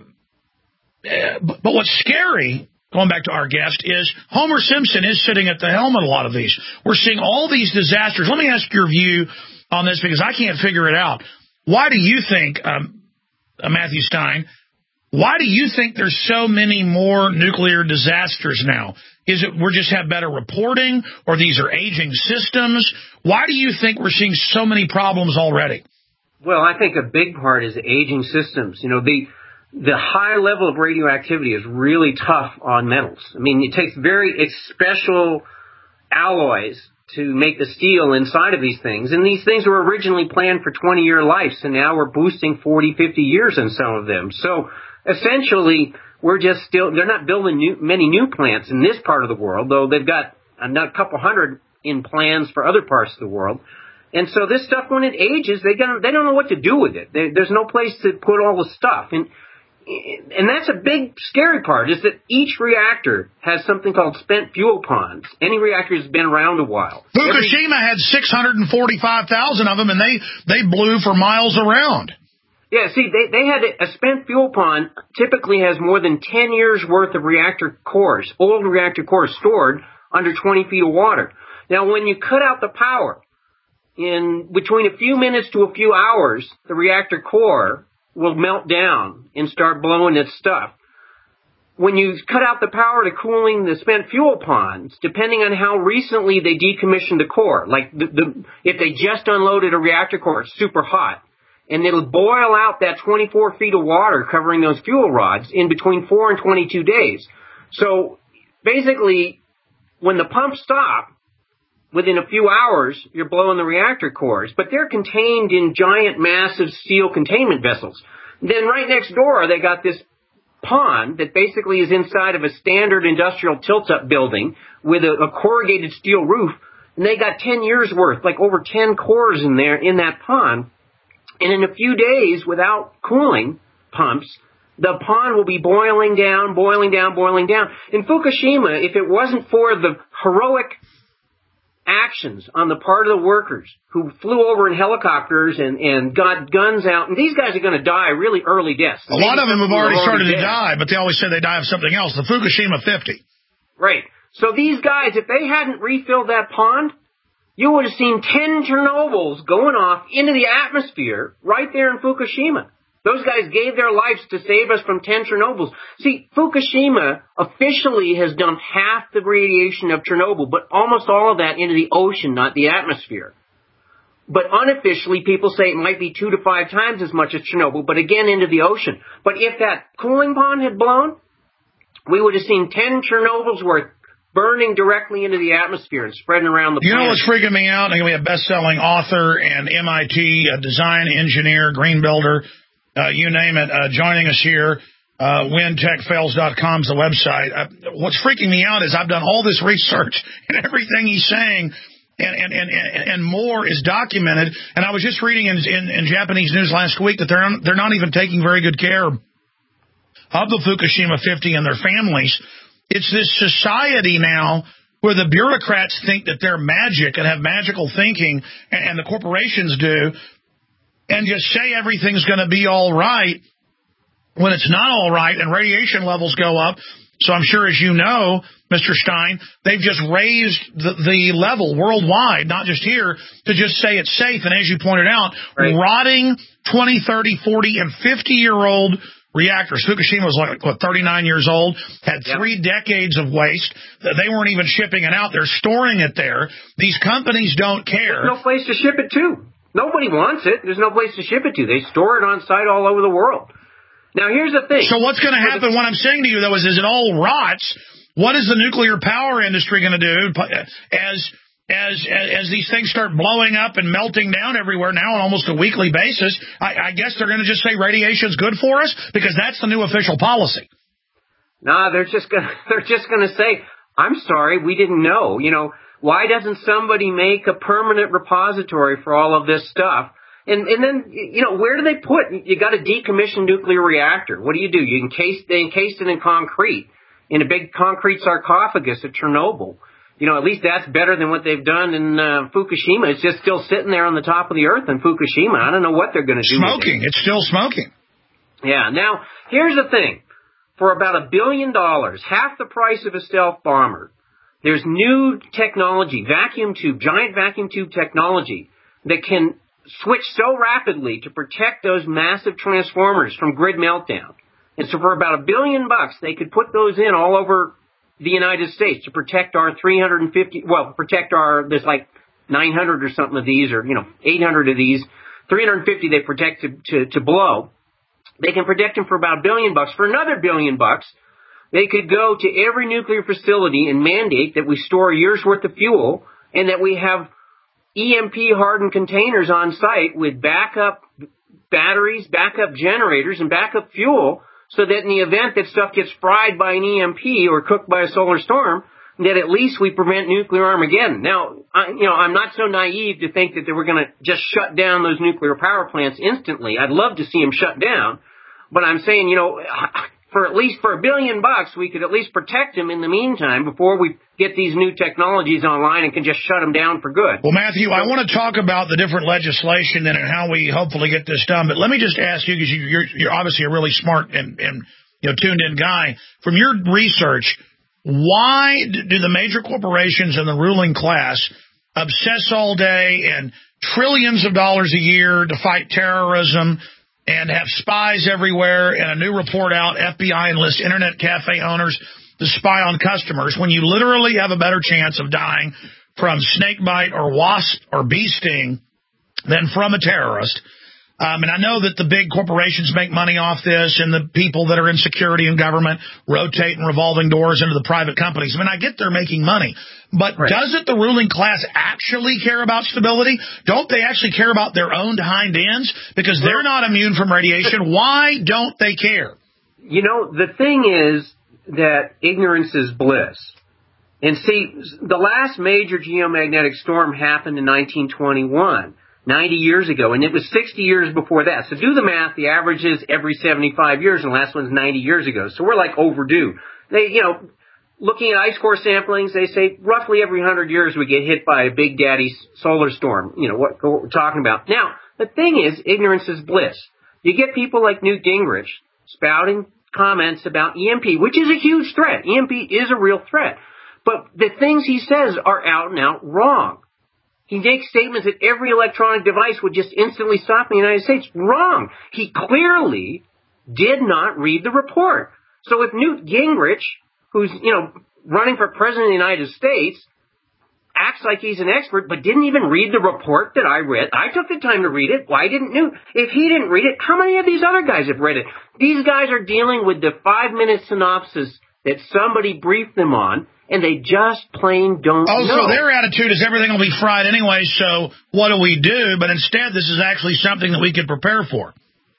but, but what's scary, going back to our guest, is Homer Simpson is sitting at the helm of a lot of these. We're seeing all these disasters. Let me ask your view on this because I can't figure it out. Why do you think, um, uh, Matthew Stein, why do you think there's so many more nuclear disasters now? Is it we just have better reporting, or these are aging systems? Why do you think we're seeing so many problems already? Well, I think a big part is aging systems. You know, the the high level of radioactivity is really tough on metals. I mean, it takes very special alloys to make the steel inside of these things. And these things were originally planned for twenty-year lives, and now we're boosting forty, fifty years in some of them. So essentially, we're just still, they're not building new, many new plants in this part of the world, though they've got a couple hundred in plans for other parts of the world. And so this stuff, when it ages, they don't, they don't know what to do with it. They, there's no place to put all the stuff. And, and that's a big scary part, is that each reactor has something called spent fuel ponds. Any reactor has been around a while. Fukushima Every, had six hundred forty-five thousand of them, and they, they blew for miles around. Yeah, see, they, they had a, a spent fuel pond typically has more than ten years worth of reactor cores, old reactor cores stored under twenty feet of water. Now, when you cut out the power, in between a few minutes to a few hours, the reactor core will melt down and start blowing its stuff. When you cut out the power to cooling the spent fuel ponds, depending on how recently they decommissioned the core, like the, the, if they just unloaded a reactor core, it's super hot, and it'll boil out that twenty-four feet of water covering those fuel rods in between four and twenty-two days. So basically, when the pumps stop, within a few hours, you're blowing the reactor cores, but they're contained in giant, massive steel containment vessels. Then right next door, they got this pond that basically is inside of a standard industrial tilt-up building with a, a corrugated steel roof, and they got ten years worth, like over ten cores in there in that pond. And in a few days, without cooling pumps, the pond will be boiling down, boiling down, boiling down. In Fukushima, if it wasn't for the heroic actions on the part of the workers who flew over in helicopters and, and got guns out, and these guys are going to die really early deaths. A lot of them have already started to die, but they always say they die of something else. The Fukushima fifty. Right. So these guys, if they hadn't refilled that pond, you would have seen ten Chernobyls going off into the atmosphere right there in Fukushima. Those guys gave their lives to save us from ten Chernobyls. See, Fukushima officially has dumped half the radiation of Chernobyl, but almost all of that into the ocean, not the atmosphere. But unofficially, people say it might be two to five times as much as Chernobyl, but again into the ocean. But if that cooling pond had blown, we would have seen ten Chernobyls worth burning directly into the atmosphere and spreading around the planet. You know what's freaking me out? We have a best-selling author and M I T a design engineer, green builder, uh, you name it, uh, joining us here. Uh, when tech fails dot com is the website. Uh, what's freaking me out is I've done all this research, and everything he's saying and, and, and, and more is documented. And I was just reading in, in, in Japanese news last week that they're, they're not even taking very good care of the Fukushima fifty and their families. It's this society now where the bureaucrats think that they're magic and have magical thinking, and, and the corporations do, and just say everything's going to be all right when it's not all right, and radiation levels go up. So I'm sure, as you know, Mister Stein, they've just raised the, the level worldwide, not just here, to just say it's safe. And as you pointed out, right. rotting twenty, thirty, forty, and fifty-year-old reactors. Fukushima was like, what, thirty-nine years old, had three yep. decades of waste. They weren't even shipping it out. They're storing it there. These companies don't care. There's no place to ship it to. Nobody wants it. There's no place to ship it to. They store it on site all over the world. Now, here's the thing. So what's going to happen? What I'm saying to you, though, is as it all rots, what is the nuclear power industry going to do as As, as as these things start blowing up and melting down everywhere now on almost a weekly basis? I, I guess they're going to just say radiation's good for us, because that's the new official policy. No, they're just going they're just going to say, I'm sorry, we didn't know. You know, why doesn't somebody make a permanent repository for all of this stuff? And and then, you know, where do they put? You got a decommissioned nuclear reactor. What do you do? You encase they encased it in concrete, in a big concrete sarcophagus at Chernobyl. You know, at least that's better than what they've done in uh, Fukushima. It's just still sitting there on the top of the earth in Fukushima. I don't know what they're going to do. Smoking. With it. It's still smoking. Yeah. Now, here's the thing. For about a billion dollars, half the price of a stealth bomber, there's new technology, vacuum tube, giant vacuum tube technology that can switch so rapidly to protect those massive transformers from grid meltdown. And so for about a billion bucks, they could put those in all over the United States to protect our three hundred fifty, well, protect our, there's like nine hundred or something of these, or, you know, eight hundred of these. three hundred fifty they protect to, to, to blow. They can protect them for about a billion bucks. For another billion bucks, they could go to every nuclear facility and mandate that we store a year's worth of fuel and that we have E M P-hardened containers on site with backup batteries, backup generators, and backup fuel, so that in the event that stuff gets fried by an E M P or cooked by a solar storm, that at least we prevent nuclear Armageddon. Now, I, you know, I'm not so naive to think that they were going to just shut down those nuclear power plants instantly. I'd love to see them shut down, but I'm saying, you know, for at least for a billion bucks, we could at least protect them in the meantime before we get these new technologies online and can just shut them down for good. Well, Matthew, I want to talk about the different legislation and how we hopefully get this done. But let me just ask you, because you're, you're obviously a really smart and, and you know tuned-in guy. From your research, why do the major corporations and the ruling class obsess all day and trillions of dollars a year to fight terrorism and have spies everywhere, and a new report out, F B I enlists internet cafe owners to spy on customers, when you literally have a better chance of dying from snake bite or wasp or bee sting than from a terrorist? Um, and I know that the big corporations make money off this, and the people that are in security and government rotate and revolving doors into the private companies. I mean, I get they're making money. But right. doesn't the ruling class actually care about stability? Don't they actually care about their own hind ends? Because they're not immune from radiation. Why don't they care? You know, the thing is that ignorance is bliss. And see, the last major geomagnetic storm happened in nineteen twenty-one. ninety years ago, and it was sixty years before that. So do the math. The average is every seventy-five years, and the last one's ninety years ago. So we're like overdue. They, you know, looking at ice core samplings, they say roughly every one hundred years we get hit by a big daddy solar storm. You know, what, what we're talking about. Now, the thing is, ignorance is bliss. You get people like Newt Gingrich spouting comments about E M P, which is a huge threat. E M P is a real threat. But the things he says are out and out wrong. He makes statements that every electronic device would just instantly stop in the United States. Wrong. He clearly did not read the report. So if Newt Gingrich, who's, you know, running for president of the United States, acts like he's an expert, but didn't even read the report that I read. I took the time to read it. Why didn't Newt? If he didn't read it, how many of these other guys have read it? These guys are dealing with the five-minute synopsis that somebody briefed them on, and they just plain don't oh, know. Oh, so their attitude is everything will be fried anyway, so what do we do? But instead, this is actually something that we could prepare for.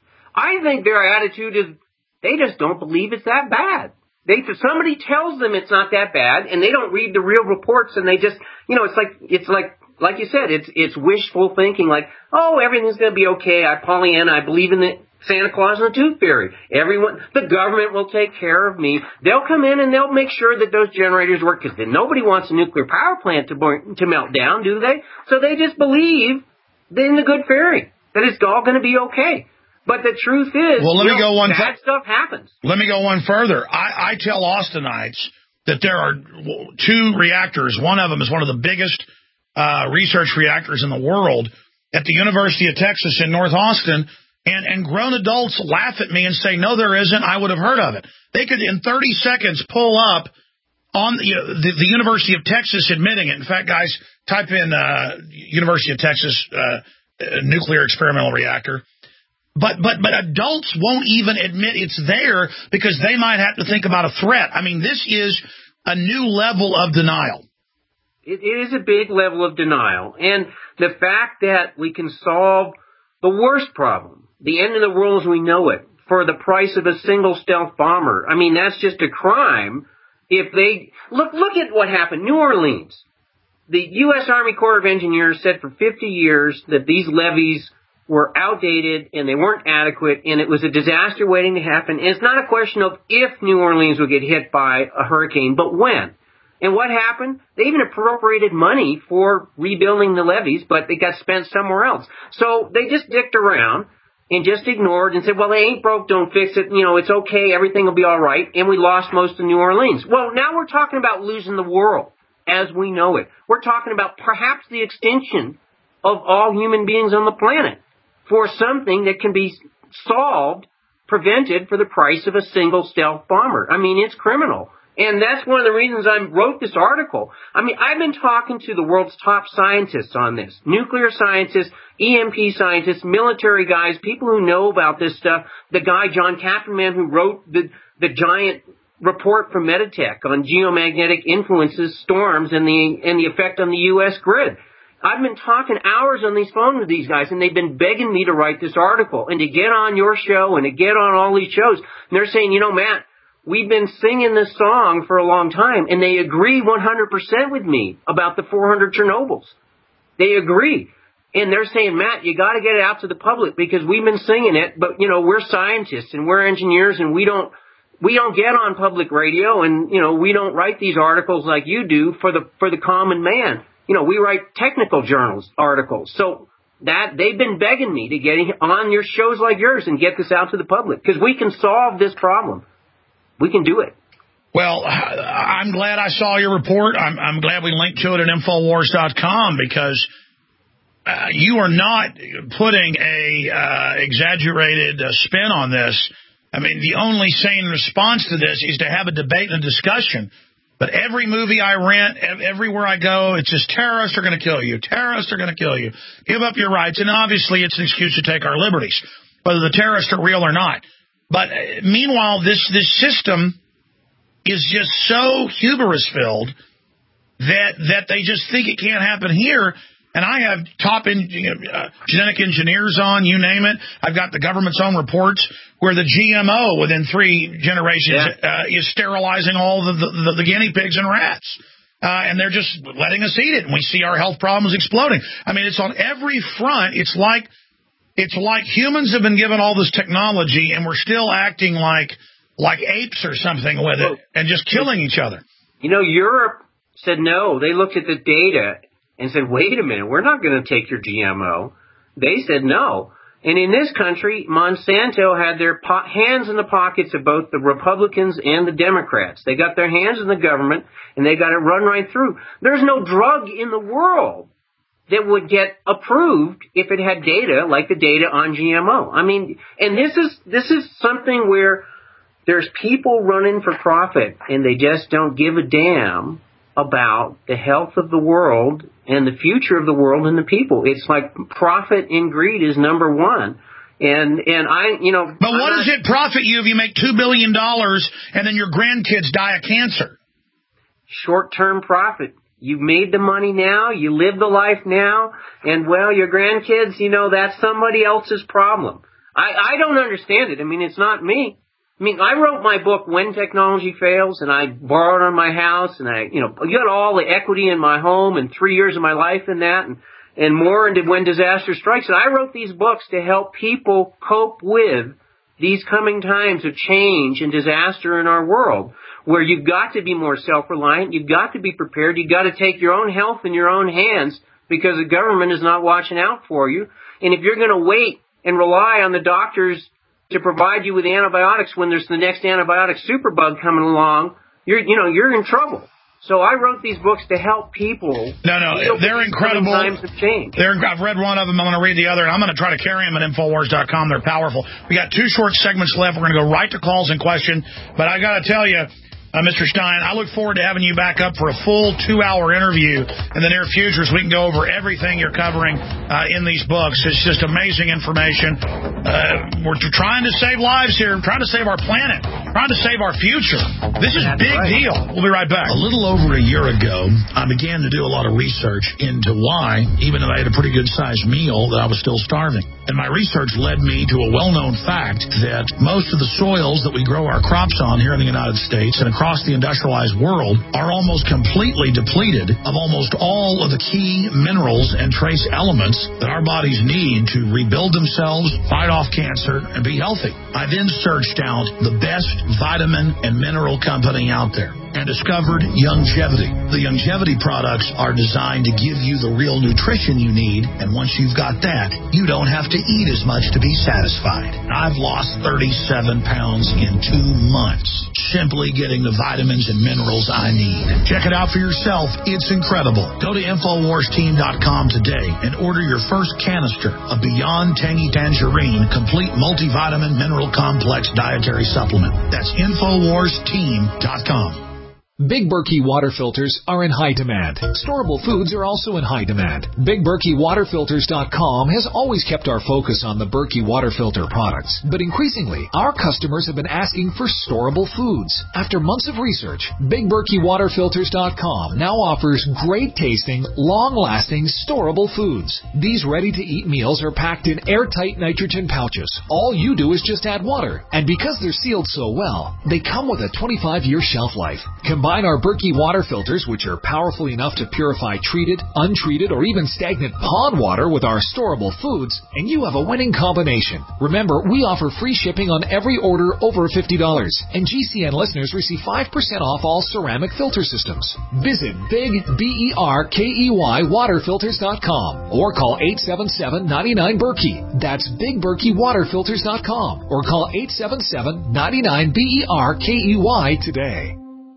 I think their attitude is they just don't believe it's that bad. They, somebody tells them it's not that bad, and they don't read the real reports, and they just, you know, it's like, it's like, like you said, it's, it's wishful thinking, like, oh, everything's going to be okay. I, Pollyanna, I believe in the Santa Claus and the Tooth Fairy. Everyone, the government will take care of me. They'll come in and they'll make sure that those generators work, because then nobody wants a nuclear power plant to burn, to melt down, do they? So they just believe in the good fairy, that it's all going to be okay. But the truth is, well, let me know, go one bad fu- stuff happens. Let me go one further. I, I tell Austinites that there are two reactors. One of them is one of the biggest uh, research reactors in the world at the University of Texas in North Austin, and, and grown adults laugh at me and say, no, there isn't. I would have heard of it. They could, in thirty seconds, pull up on the, you know, the, the University of Texas admitting it. In fact, guys, type in uh, University of Texas uh, nuclear experimental reactor. But but but adults won't even admit it's there because they might have to think about a threat. I mean, this is a new level of denial. It is a big level of denial. And the fact that we can solve the worst problem, the end of the world as we know it, for the price of a single stealth bomber, I mean, that's just a crime. If they look, look at what happened. New Orleans. The U S Army Corps of Engineers said for fifty years that these levees were outdated and they weren't adequate, and it was a disaster waiting to happen. And it's not a question of if New Orleans would get hit by a hurricane, but when. And what happened? They even appropriated money for rebuilding the levees, but it got spent somewhere else. So they just dicked around and just ignored and said, well, they ain't broke, don't fix it. You know, it's okay, everything will be all right. And we lost most of New Orleans. Well, now we're talking about losing the world as we know it. We're talking about perhaps the extinction of all human beings on the planet for something that can be solved, prevented for the price of a single stealth bomber. I mean, it's criminal. And that's one of the reasons I wrote this article. I mean, I've been talking to the world's top scientists on this. Nuclear scientists, E M P scientists, military guys, people who know about this stuff. The guy, John Kapferman, who wrote the, the giant report from Meditech on geomagnetic influences, storms, and the, and the effect on the U S grid. I've been talking hours on these phones with these guys, and they've been begging me to write this article and to get on your show and to get on all these shows. And they're saying, you know, Matt, we've been singing this song for a long time, and they agree one hundred percent with me about the four hundred Chernobyls. They agree. And they're saying, Matt, you got to get it out to the public because we've been singing it, but, you know, we're scientists and we're engineers, and we don't we don't get on public radio, and, you know, we don't write these articles like you do for the for the common man. You know, we write technical journals articles. So that they've been begging me to get on your shows like yours and get this out to the public because we can solve this problem. We can do it. Well, I'm glad I saw your report. I'm, I'm glad we linked to it at Infowars dot com because uh, you are not putting a uh, exaggerated uh, spin on this. I mean, the only sane response to this is to have a debate and a discussion. But every movie I rent, everywhere I go, it's just terrorists are going to kill you. Terrorists are going to kill you. Give up your rights. And obviously it's an excuse to take our liberties, whether the terrorists are real or not. But meanwhile, this, this system is just so hubris-filled that that they just think it can't happen here. And I have top in, uh, genetic engineers on, you name it. I've got the government's own reports where the G M O within three generations yeah. uh, is sterilizing all the, the, the guinea pigs and rats. Uh, and they're just letting us eat it. And we see our health problems exploding. I mean, it's on every front. It's like it's like humans have been given all this technology and we're still acting like like apes or something with it and just killing each other. You know, Europe said no. They looked at the data and said, wait a minute, we're not going to take your G M O. They said no. And in this country, Monsanto had their po- hands in the pockets of both the Republicans and the Democrats. They got their hands in the government, and they got it run right through. There's no drug in the world that would get approved if it had data like the data on G M O. I mean, and this is this is something where there's people running for profit, and they just don't give a damn about the health of the world and the future of the world and the people. It's like profit and greed is number one. And and I, you know... But what does it profit you if you make two billion dollars and then your grandkids die of cancer? Short-term profit. You've made the money now, you live the life now, and, well, your grandkids, you know, that's somebody else's problem. I, I don't understand it. I mean, it's not me. I mean, I wrote my book, When Technology Fails, and I borrowed on my house, and I, you know, got all the equity in my home and three years of my life in that, and, and more into When Disaster Strikes. And I wrote these books to help people cope with these coming times of change and disaster in our world, where you've got to be more self-reliant, you've got to be prepared, you've got to take your own health in your own hands because the government is not watching out for you. And if you're going to wait and rely on the doctors to provide you with antibiotics when there's the next antibiotic superbug coming along, you're, you know, you're in trouble. So I wrote these books to help people. No, no, they're incredible. Times of change. They're, I've read one of them. I'm going to read the other, and I'm going to try to carry them at Infowars dot com. They're powerful. We got two short segments left. We're going to go right to calls and question. But I got to tell you, Uh, Mister Stein, I look forward to having you back up for a full two-hour interview in the near future so we can go over everything you're covering uh, in these books. It's just amazing information. Uh, we're trying to save lives here, trying to save our planet, trying to save our future. This is a big deal. We'll be right back. A little over a year ago, I began to do a lot of research into why, even though I had a pretty good-sized meal, that I was still starving. And my research led me to a well-known fact that most of the soils that we grow our crops on here in the United States and across the industrialized world are almost completely depleted of almost all of the key minerals and trace elements that our bodies need to rebuild themselves, fight off cancer, and be healthy. I then searched out the best vitamin and mineral company out there and discovered Youngevity. The Youngevity products are designed to give you the real nutrition you need, and once you've got that, you don't have to eat as much to be satisfied. I've lost thirty-seven pounds in two months, simply getting the vitamins and minerals I need. Check it out for yourself. It's incredible. Go to Infowars Team dot com today and order your first canister of Beyond Tangy Tangerine Complete Multivitamin Mineral Complex Dietary Supplement. That's Infowars Team dot com. Big Berkey water filters are in high demand. Storable foods are also in high demand. Big Berkey Water Filters dot com has always kept our focus on the Berkey water filter products, but increasingly, our customers have been asking for storable foods. After months of research, Big Berkey Water Filters dot com now offers great-tasting, long-lasting, storable foods. These ready-to-eat meals are packed in airtight nitrogen pouches. All you do is just add water, and because they're sealed so well, they come with a twenty-five year shelf life. Combine our Berkey water filters, which are powerful enough to purify treated, untreated, or even stagnant pond water with our storable foods, and you have a winning combination. Remember, we offer free shipping on every order over fifty dollars, and G C N listeners receive five percent off all ceramic filter systems. Visit Big B E R K E Y Water Filters dot com or call eight seven seven, nine nine, Berkey. That's Big Berkey Water Filters dot com or call eight seven seven, nine nine, B E R K E Y today.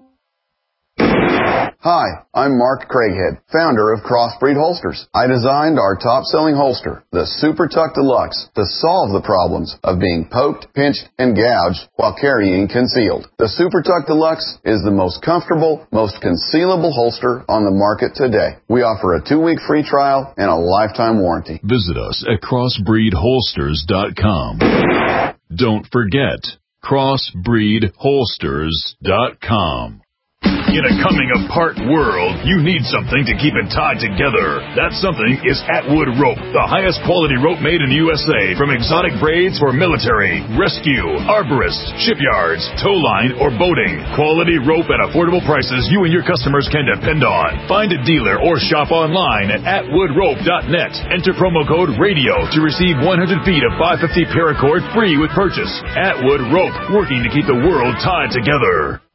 Hi, I'm Mark Craighead, founder of Crossbreed Holsters. I designed our top-selling holster, the Super Tuck Deluxe, to solve the problems of being poked, pinched, and gouged while carrying concealed. The Super Tuck Deluxe is the most comfortable, most concealable holster on the market today. We offer a two-week free trial and a lifetime warranty. Visit us at Crossbreed Holsters dot com. Don't forget, Crossbreed Holsters dot com. In a coming-apart world, you need something to keep it tied together. That something is Atwood Rope, the highest quality rope made in the U S A, from exotic braids for military, rescue, arborists, shipyards, tow line, or boating. Quality rope at affordable prices you and your customers can depend on. Find a dealer or shop online at atwood rope dot net. Enter promo code RADIO to receive one hundred feet of five fifty paracord free with purchase. Atwood Rope, working to keep the world tied together.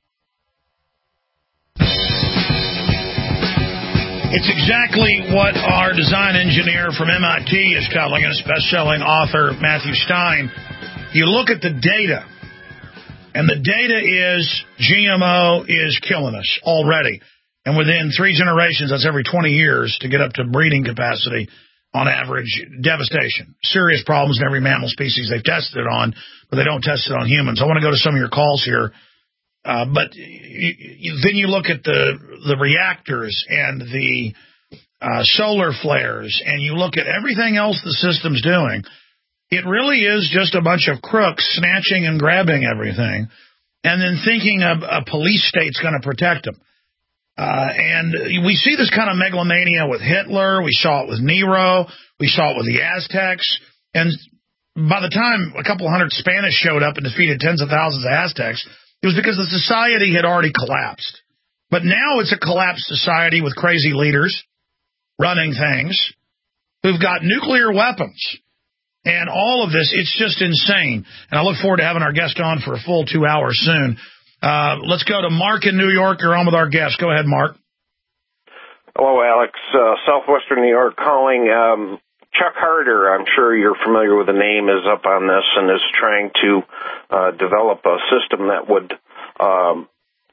It's exactly what our design engineer from M I T is calling us, best-selling author Matthew Stein. You look at the data, and the data is G M O is killing us already. And within three generations, that's every twenty years to get up to breeding capacity on average, devastation. Serious problems in every mammal species they've tested it on, but they don't test it on humans. I want to go to some of your calls here. Uh, but you, you, then you look at the, the reactors and the uh, solar flares, and you look at everything else the system's doing. It really is just a bunch of crooks snatching and grabbing everything and then thinking a, a police state's going to protect them. Uh, and we see this kind of megalomania with Hitler. We saw it with Nero. We saw it with the Aztecs. And by the time a couple hundred Spanish showed up and defeated tens of thousands of Aztecs, it was because the society had already collapsed. But now it's a collapsed society with crazy leaders running things who've got nuclear weapons. And all of this, it's just insane. And I look forward to having our guest on for a full two hours soon. Uh, let's go to Mark in New York. You're on with our guest. Go ahead, Mark. Hello, Alex. Uh, Southwestern New York calling. Um, Chuck Harder, I'm sure you're familiar with the name, is up on this and is trying to uh, develop a system that would um,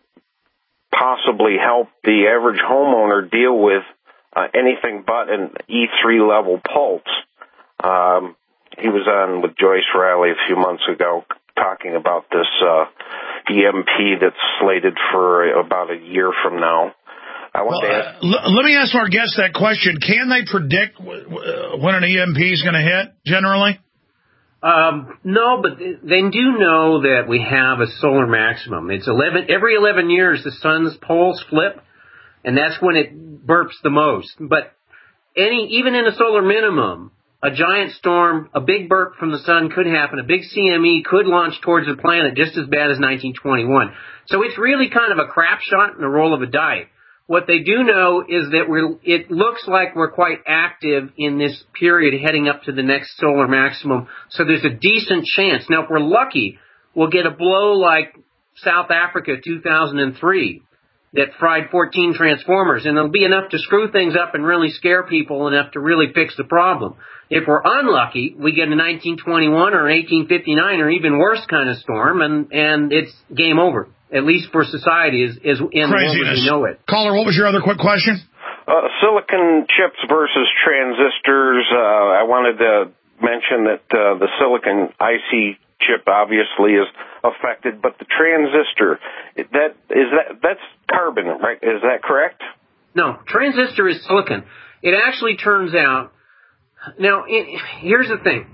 possibly help the average homeowner deal with uh, anything but an E three level pulse. Um, he was on with Joyce Riley a few months ago talking about this uh, E M P that's slated for about a year from now. I want well, to ask, uh, l- let me ask our guest that question. Can they predict w- w- when an E M P is going to hit, generally? Um, no, but they do know that we have a solar maximum. It's eleven every eleven years the sun's poles flip, and that's when it burps the most. But any even in a solar minimum, a giant storm, a big burp from the sun could happen. A big C M E could launch towards the planet just as bad as nineteen twenty-one. So it's really kind of a crap shot and a roll of a die. What they do know is that we're, it looks like we're quite active in this period heading up to the next solar maximum. So there's a decent chance. Now, if we're lucky, we'll get a blow like South Africa two thousand three that fried fourteen transformers, and it'll be enough to screw things up and really scare people enough to really fix the problem. If we're unlucky, we get a nineteen twenty-one or an eighteen fifty-nine or even worse kind of storm, and, and it's game over. At least for society, is, is in the world as we know it. Caller, what was your other quick question? Uh, silicon chips versus transistors. Uh, I wanted to mention that uh, the silicon I C chip obviously is affected, but the transistor, that is that that's carbon, right? Is that correct? No, transistor is silicon. It actually turns out. Now, it, here's the thing: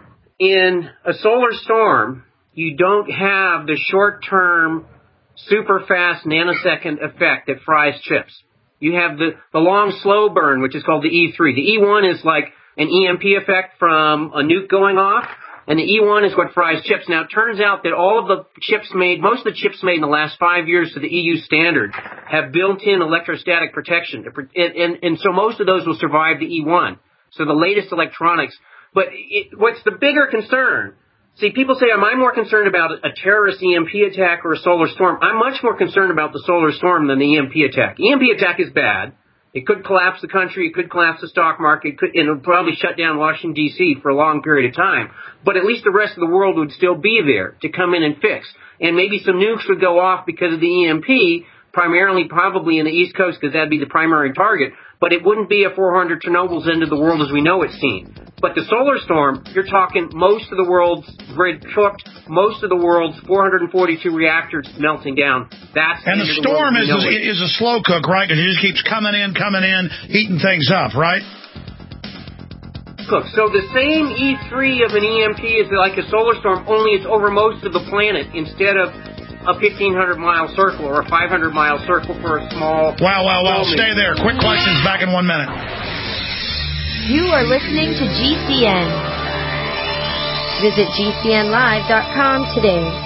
in a solar storm, you don't have the short-term super fast nanosecond effect that fries chips. You have the, the long slow burn, which is called the E three. The E one is like an E M P effect from a nuke going off, and the E one is what fries chips. Now, it turns out that all of the chips made, most of the chips made in the last five years to the E U standard have built-in electrostatic protection. And, and, and so most of those will survive the E one. So the latest electronics. But it, what's the bigger concern? See, people say, am I more concerned about a terrorist E M P attack or a solar storm? I'm much more concerned about the solar storm than the E M P attack. E M P attack is bad. It could collapse the country. It could collapse the stock market. It could, and it would probably shut down Washington, D C for a long period of time. But at least the rest of the world would still be there to come in and fix. And maybe some nukes would go off because of the E M P, primarily probably in the East Coast because that'd be the primary target. But it wouldn't be a four hundred Chernobyls end of the world as we know it's seen. But the solar storm, you're talking most of the world's grid cooked, most of the world's four hundred forty-two reactors melting down. That's and the, the storm is a, is a slow cook, right? Because it just keeps coming in, coming in, heating things up, right? Cook. So the same E three of an E M P is like a solar storm, only it's over most of the planet instead of a fifteen hundred mile circle or a five hundred mile circle for a small... Wow, wow, wow. Stay there. Quick questions back in one minute. You are listening to G C N. Visit G C N live dot com today.